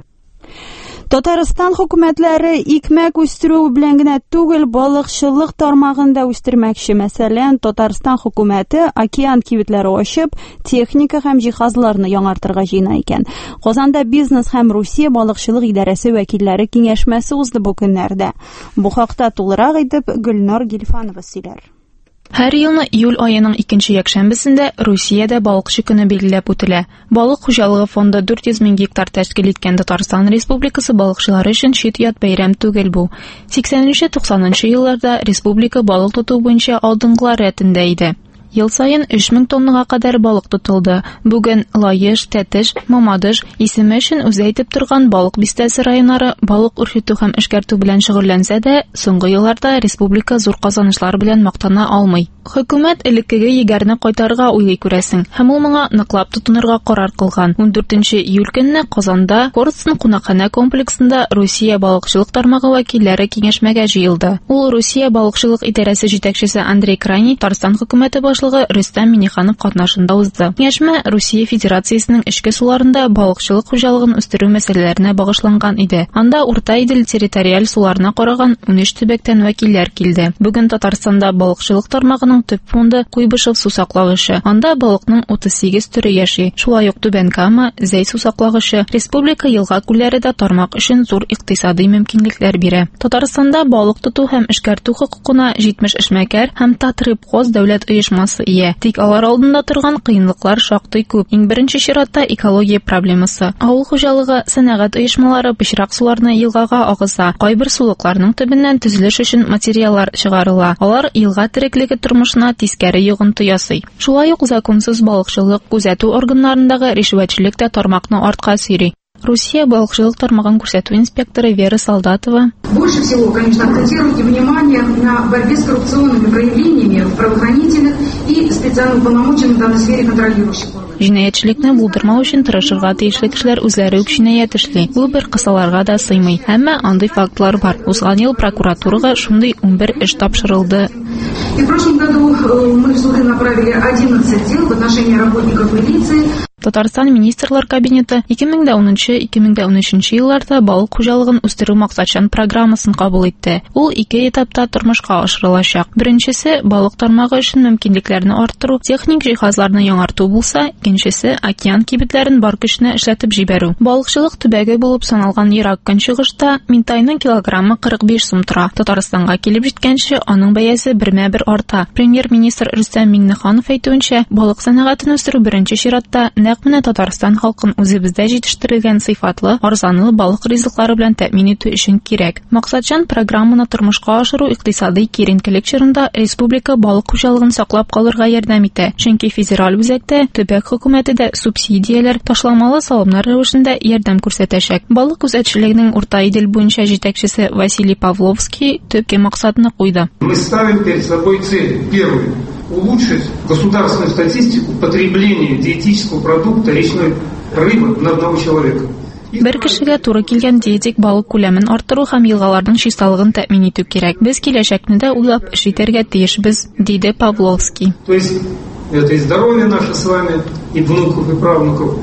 Татарстан хөкүмәтләре икмәк үстерү белән генә түгел, балыкчылык тармагын да үстермәкче. Мәсәлән, Татарстан хөкүмәте океан кибетләре ачып, техника һәм җиһазларны яңартырга җыена икән. Казанда бизнес һәм Русия балыкчылык идарәсе вәкилләре киңәшмәсе узды бу көннәрдә. Бу хакта тулырак итеп Гөлнар Гилфанова сөйләр. Һәр елны июль аеның икенче якшәмбесендә Русиядә балыкчы көне билгеләп үтелә. Балык хуҗалыгы фонды дүрт йөз мең гектар тәшкил иткән Татарстан Республикасы балыкчылары өчен чит-ят бәйрәм түгел бу. сиксәненче-туксанынчы елларда республика балык тоту буенча алдынгылар рәтендә иде. Ел саен өч мең тоннага кадәр балык тотылды. Бүген Лаеш, Тәтеш, Мамадыш исеме өчен үзе әйтеп торган балык бистәсе районнары балык үрчетү һәм эшкәртү белән шөгыльләнсә дә, соңгы елларда республика зур казанышлар белән мактана алмый. Хөкүмәт элеккеге егәрне кайтарырга уйлый күрәсең, һәм ул моңа ныклап тотынырга карар кылган. ундүртенче июль көнне Казанда Корстон кунакханә комплексында Русия балыкчылык тармагы вәкилләре киңәшмәгә җыелды. Ул Русия балыкчылык идарәсе җитәкчесе Андрей Крайний, Татарстан хөкүмәте башлыгы Рөстәм Миниханов катнашында узды. Киңәшмә Русия Федерациясенең эчке суларында балыкчылык хуҗалыгын үстерү мәсьәләләренә багышланган иде. Анда Урта Идел территориаль суларына караган ун өч төбәктән вәкилләр килде. Бүген Татарстанда балыкчылык тармагының төп фонды Куйбышев су саклагычы. Анда балыкның утыз сигез төре яши. Шулай ук Түбән Кама, Зәй су саклагычы. Республика елга күлләре дә тармак өчен зур икътисади мөмкинлекләр бирә. Татарстанда балык тоту һәм эшкәртү хокукына җитмеш эшмәкәр һәм Татрибхоз дәүләт оешмасы ия. Тик алар алдында торган кыенлыклар шактый күп. Иң беренче чиратта экология проблемасы. Авыл хуҗалыгы, сәнәгать оешмалары пычрак суларны елгага агыза. Кайбер сулыкларның төбеннән төзелеш өчен материаллар чыгарыла. Алар елга тереклеге тормышына тискәре йогынты ясый. Шулай ук законсыз балыкчылык күзәтү органнарындагы ришвәтчелек тә тармакны артка сөйри. Русия балыкчылык тармагын күрсәтү инспекторы Вера Солдатова. Больше всего, конечно, акцентируйте внимание на борьбе с коррупционными проявлениями в правоохранительных и специально уполномоченных в данной сфере контролирующих органах. Җинаятьчелекне булдырмау өчен тырышырга тиешле кешеләр үзләре үк җинаять эшли. Бу бер кысаларга да сыймый. Әмма андый фактлар бар. Узган ел прокуратурага шундый ун бер эш тапшырылды. И в прошлом году мы в суды направили одиннадцать дел в отношении работников милиции. Татарстан министрлар кабинеты ике мең унынчы - ике мең унөченче елларда балык хуҗалыгын үстерү максатчан программасын кабул итте. Ул ике этапта тормышка ашырылачак. Беренчесе балык тармагы өчен мөмкинлекләрне арттыру, техник җиһазларны яңарту булса, икенчесе океан кибетләрен бар көченә эшләтеп җибәрү. Балыкчылык төбәге булып саналган Ерак Көнчыгышта минтайның килограммы кырык биш сум тора. Татарстанга килеп җиткәнче аның бәясе бермә-бер арта. Премьер-министр Рөстәм Миннеханов әйтүенчә, балык сәнәгатен үстерү беренче чиратта нәкъ менә Татарстан халкын үзебездә җитештерелгән сыйфатлы, арзанлы балык ризыклары белән тәэмин итү өчен кирәк. Максатчан программаны тормышка ашыру икътисади киеренкелек чорында республика балык хуҗалыгын саклап калырга ярдәм итә. Чөнки федераль үзәктә төбәк хөкүмәте дә субсидияләр, ташламалы салымнар рәвешендә ярдәм күрсәтәчәк. Балык күзәтчелегенең Урта Идел буенча җитәкчесе Василий Павловский төп максатны куйды. Мы ставим перед собой цель. Первый – улучшить государственную статистику потребления диетического продукта речной рыбы на одного человека. Бер кешегә туры килгән диетик балык күләмен арттыру һәм елгаларның чисталыгын тәэмин итү кирәк. Без киләчәкне дә уйлап эш итәргә тиешбез, диде Павловский. То есть это и здоровье наше с вами, и внуков, и правнуков.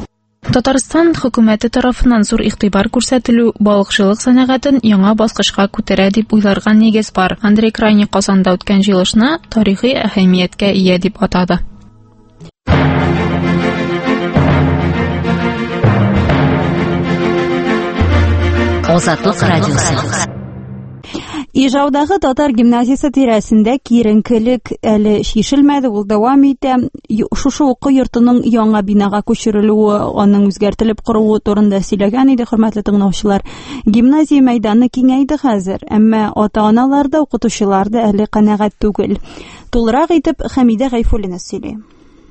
Татарстан хөкүмәте тарафыннан зур игътибар күрсәтелү балыкчылык сәнәгатен яңа баскычка күтәрә дип уйларга нигез бар. Андрей Крайний Казанда үткән җыелышны тарихи әһәмияткә ия дип атады. Азатлык радиосы. Ижаудагы татар гимназиясе тирәсендә киеренкелек әле шишелмәде, ул дәвам итә. Шушы уку йортының яңа бинага күчерелүе, аның үзгәртелеп корылуы турында сөйләгән иде, хөрмәтле тыңлаучылар. Гимназия мәйданы киңәйде хәзер, әмма ата-аналар да, укытучылар да әле канәгать түгел. Тулырак итеп Хәмидә Гайфуллина сөйли.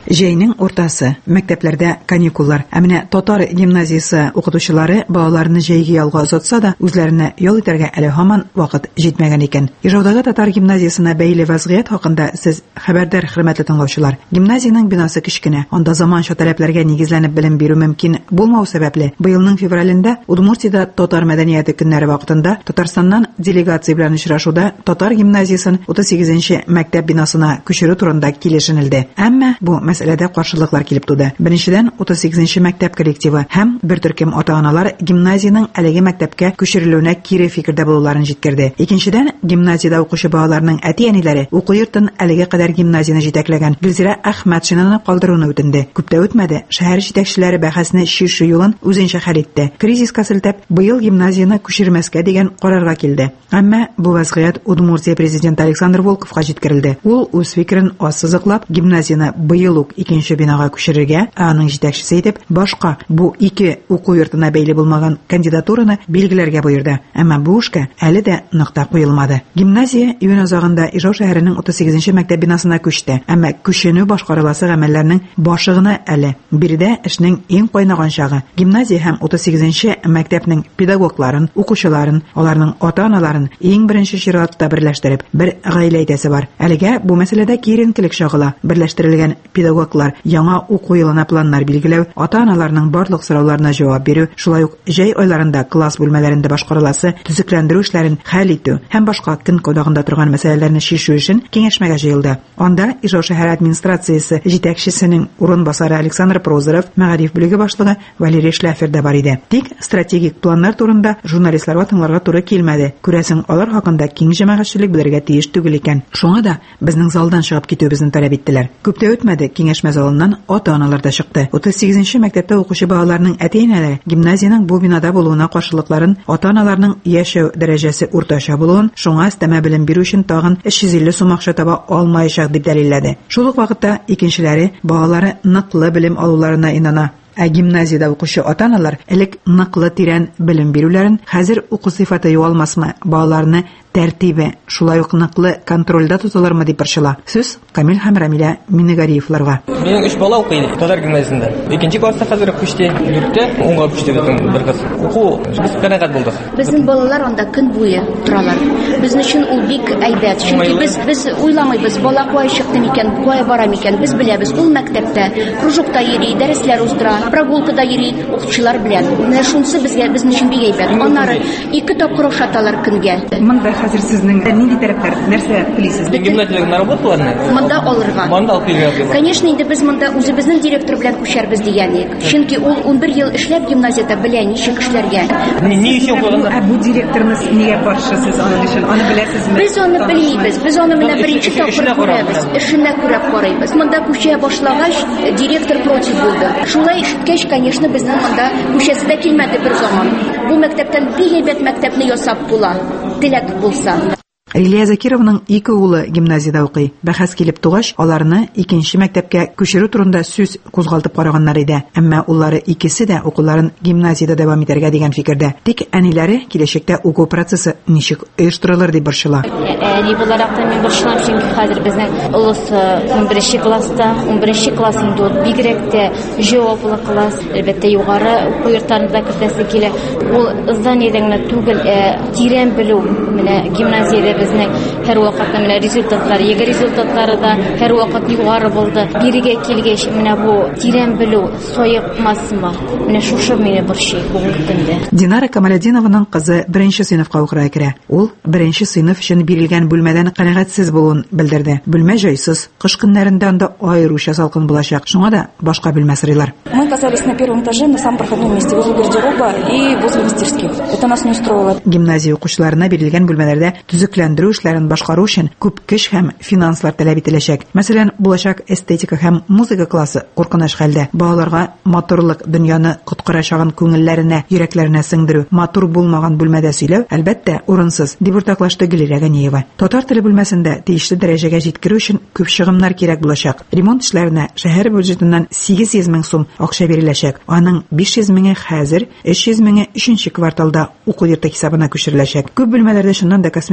Җәйнең уртасы, мәктәпләрдә каникуллар. Ә менә татар гимназиясе укытучылары балаларны җәйге ялга озатса да, үзләренә ял итәргә әле һаман вакыт җитмәгән икән. Ижаудагы татар гимназиясына бәйле вазгыять хакында сез хәбәрдар, хөрмәтле тыңлаучылар. Гимназиянең бинасы кечкенә, анда заманча таләпләргә нигезләнеп белем бирү мөмкин булмау сәбәпле, быелның февралендә Удмуртиядә татар мәдәнияте көннәре вакытында Татарстаннан делегация белән очрашуда татар гимназиясен утыз сигезенче мәктәп бинасына күчерү турында килешенелде. Әмма бу мәсьәләдә каршылыклар килеп туды. Беренчедән, утыз сигезенче мәктәп коллективы һәм бер төркем ата-аналар гимназиянең әлеге мәктәпкә күчерелүенә кире фикердә булуларын җиткерде. Икенчедән, гимназиядә укучы балаларның әти-әниләре уку йортын әлеге кадәр гимназияны җитәкләгән Гөлзирә Әхмәтшинаны калдыруны үтенде. Күп тә үтмәде, шәһәр җитәкчеләре бәхәсне чишү юлын үзенчә хәл итте. Кризиска селтәп, быел гимназияны күчермәскә дигән карарга килде. Әмма бу вазгыять Удмуртия президенты Александр Волковка җиткерелде. Ул үз фикерен ассызыклап, гимназияны быел ук икенче бинага күчерергә, аның җитәкчесе итеп башка бу ике уку йортына бәйле булмаган кандидатураны билгеләргә боерды. Әмма бу эшкә әле дә нокта куелмады. Гимназия июнь азагында Ижау шәһәренең утыз сигезенче мәктәп бинасына күчте. Әмма күченү башкарыласы гамәлләрнең башыгына әле. Биредә эшнең иң кайнаган чагы. Гимназия һәм утыз сигезенче мәктәпнең педагогларын, укучыларын, аларның ата-аналарын иң беренче чиратта берләштереп, бер гаилә итәсе бар. Әлегә бу мәсьәләдә киеренкелек чагыла. Берләштерелгән педагоглар яңа уку елына планнар билгеләү, ата-аналарның барлык сорауларына җавап бирү, шулай ук җәй айларында класс бүлмәләрендә башкарыласы төзекләндерү эшләрен хәл итү һәм башка көн кодагында торган мәсьәләләрне чишү өчен киңәшмәгә җыелды. Анда Ижау шәһәр администрациясе җитәкчесенең урынбасары Александр Прозоров, мәгариф бүлеге башлыгы Валерий Шляфер дә бар иде. Тик стратегик планнар турында журналистларга тыңларга туры килмәде. Күрәсең, алар хакында киң җәмәгатьчелек белергә тиеш түгел икән. Шуңа да безнең залдан чыгып китүебезне таләп иттеләр. Күп тә үтмәде, киңәшмә залыннан ата-аналар да чыкты. утыз сигезенче мәктәптә укучы балаларның әти-әниләре гимназиянең бу бинада булуына каршылыкларын, ата-аналарның яшәү дәрәҗәсе уртача булуын, шуңа өстәмә белем бирү өчен тагын өч йөз илле сум акча таба алмаячак дип дәлилләде. Шул ук вакытта икенчеләре балалары ныклы белем алуларына инана. Ә гимназиядә укучы ата-аналар элек ныклы тирән белем бирүләрен, хәзер уку сыйфаты югалмасмы, балаларны тәртибе, шулай ук ныклы контрольдә тотылырмы дип борчыла. Сүз Камил һәм Рамиля Минегариевларга. Минем өч бала укый татар гимназиясендә. Икенче класста хәзер күчте, дүрттә унга күчте безнең бер кыз. Уку без канәгать булдык. Безнең балалар анда көн буе торалар. Безнең өчен ул бик әйбәт. Чөнки без без уйламыйбыз, бала кая чыкты микән, кая бара микән, без беләбез. Ул мәктәптә, кружокта йөри, дәресләр уздыра, прогулкада йөри, укытучылар белән. Менә шунысы безгә безнең өчен бик әйбәт. Аннары ике тапкыр ошаталар көнгә. Монда хәзер сезнең нинди тарафтар, нәрсә телисез? Гимназиянең работаларны монда алырга. Монда алып килгән. Конечно, инде без монда үзебезнең директор белән күчәрбез дигәнек. Чөнки ул ун бер ел эшләп гимназиядә белә ничек эшләргә. Ни өчен калганда? Ә бу директорны нигә каршысыз аның өчен? Аны беләсезме? Без аны белмибез. Без аны менә беренче тапкыр күрәбез. Эшенә күрә карыйбыз. Монда күчә башлагач, директор против булды. Шулай ишеткәч, конечно, безнең монда күчәсе дә килмәде бер заман. Бу мәктәптән бик әйбәт мәктәпне ясап була. Теләк булса. Лилия Закированың ике улы гимназиядә укый. Бәхәс килеп тугач, аларны икенче мәктәпкә күчерү турында сүз кузгалтып караганнар иде. Әмма уллары икесе дә укуларын гимназиядә дәвам итәргә дигән фикердә. Тик әниләре киләчәктә уку процессы ничек оештырылыр дип борчыла. Әни буларак та мин борчылам, чөнки хәзер безнең улысы ун беренче класста, ун беренче классында ул бигрәк тә җаваплы класс, әлбәттә югары уку йортларында кертәсе килә. Ул зданиедән түгел, тирән белү менә гимназиядә безнең һәр вакыт менә результатлар, яга результатлары да һәр вакыт югары булды. Бирегә килгәч, менә бу тирән белү соекмасмы? Менә шушы мине борчый бүгенге көндә. Динара Камалетдинованың кызы беренче сыйныфка укырга керә. Ул беренче сыйныф өчен бирелгән бүлмәдән канәгатьсез булуын белдерде. Бүлмә җайсыз, кыш көннәрендә анда аеруча салкын булачак. Шуңа да башка бүлмә сорыйлар. Мы оказались на первом этаже, на самом проходном месте, возле гардероба и возле мастерских. Это нас не устроило. Гимназия укучыларына бирелгән бүлмәләрдә төзекләндерү эшләрен башкару өчен күп көч һәм финанслар таләп ителәчәк. Мәсәлән, булачак эстетика һәм музыка классы куркыныч хәлдә. Балаларга моторлык дөньяны коткарачагын күңелләренә, йөрәкләренә сеңдерү, матур булмаган бүлмәдә сөйләү, әлбәттә, урынсыз, дип уртаклашты Гөлирә Ганиева. Татар теле бүлмәсендә тиешле дәрәҗәгә җиткерү өчен күп чыгымнар кирәк булачак. Ремонт эшләренә шәһәр бюджетыннан сигез йөз мең сум акча биреләчәк. Аның биш йөз меңе хәзер, өч йөз меңе өченче кварталда уку йорты хисабына күчереләчәк. Күп бүлмәләрдә шуннан да косметик ремонт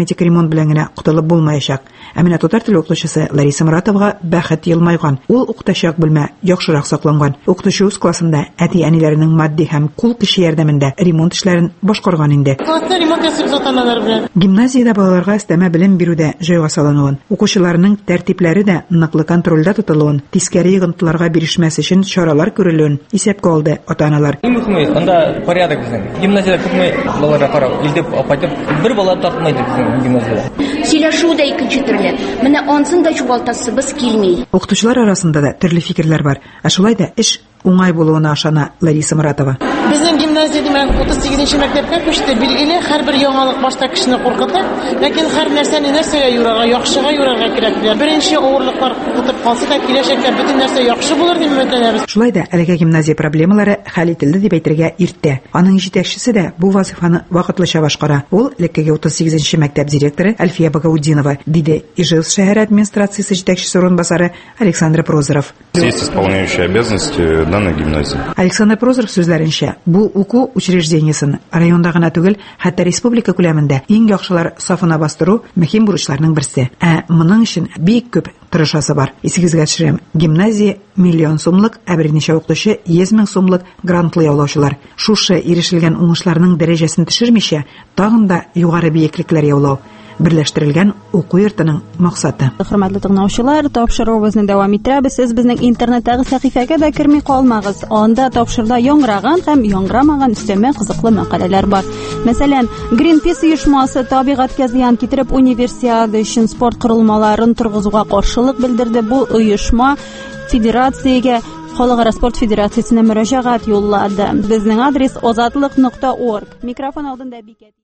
ремонт белән генә котылып булмаячак. Ә менә татар теле укытучысы Лариса Моратовага бәхет елмайган. Ул укытачак бүлмә яхшырак сакланган. Укытучы үз классында әти-әниләренең матди һәм кул көче ярдәмендә ремонт эшләрен башкарган инде. Класста ремонт ясап затаналар белән. Гимназиядә балаларга өстәмә белем бирүдә җайга салынуын, укучыларның тәртипләре дә ныклы контрольдә тотылуын, тискәре йогынтыларга бирешмәс өчен чаралар күрелүен исәпкә алды ата-аналар. Анда порядок безнең. Гимназиядә күпме балаларга карап, илдеп апайтып, бер бала тартмайды безнең гимназиядә. Сөйләшү дә икенче төрле. Менә ансын да чуалтасыбыз килми. Укытучылар арасында да төрле фикерләр бар. Ә шулай да эш уңай булуына ашана Лариса Моратова. Безнең гимназия димәк утыз сигезенче мәктәпкә күчте. Билгеле, һәрбер яңалык башта кешене куркыта, ләкин һәр нәрсәне нәрсәгә юрарга, яхшыга юрарга кирәк. Беренче авырлыклар куркытып калса да, киләчәккә бөтен нәрсә яхшы булыр дип өметләнәбез. Шулай да әлеге гимназия проблемалары хәл ителде дип әйтергә иртә. Аның җитәкчесе дә бу вазифаны вакытлыча башкара. Ул элеккеге утыз сигезенче мәктәп директоры Әлфия Багаудинова, диде Ижевск шәһәр администрациясе җитәкчесе орынбасары Александр Прозоров. Есть исполняющие обязанности данной гимназии. Александр Прозоров сүзләренчә, бу уку учреждениесен районда гына түгел, хәтта республика күләмендә иң яхшылар сафына бастыру мөһим бурычларның берсе. Ә моның өчен бик күп тырышасы бар. Исегезгә төшерәм, гимназия миллион сумлык, ә берничә укытучы йөз мең сумлык грантлы яулаучылар. Шушы ирешелгән уңышларның дәрәҗәсен төшермичә, тагын да югары биеклекләр яулау. Берләштерелгән уку йортының максаты. Хөрмәтле тыңлаучылар, тапшыруыбызны дәвам иттерәбез. Сез безнең интернеттагы сәхифәгә дә керми калмагыз. Анда тапшырда яңгыраган һәм яңгырамаган өстәмә кызыклы мәкаләләр бар. Мәсәлән, Greenpeace оешмасы табигатькә зыян китереп универсиада өчен спорт корылмаларын торгызуга каршылык белдерде. Бу оешма федерациягә Халыкара спорт федерациясенә мөрәҗәгать юллады. Безнең адрес озатлык нокта орг. Микрофон алдында Бикәт.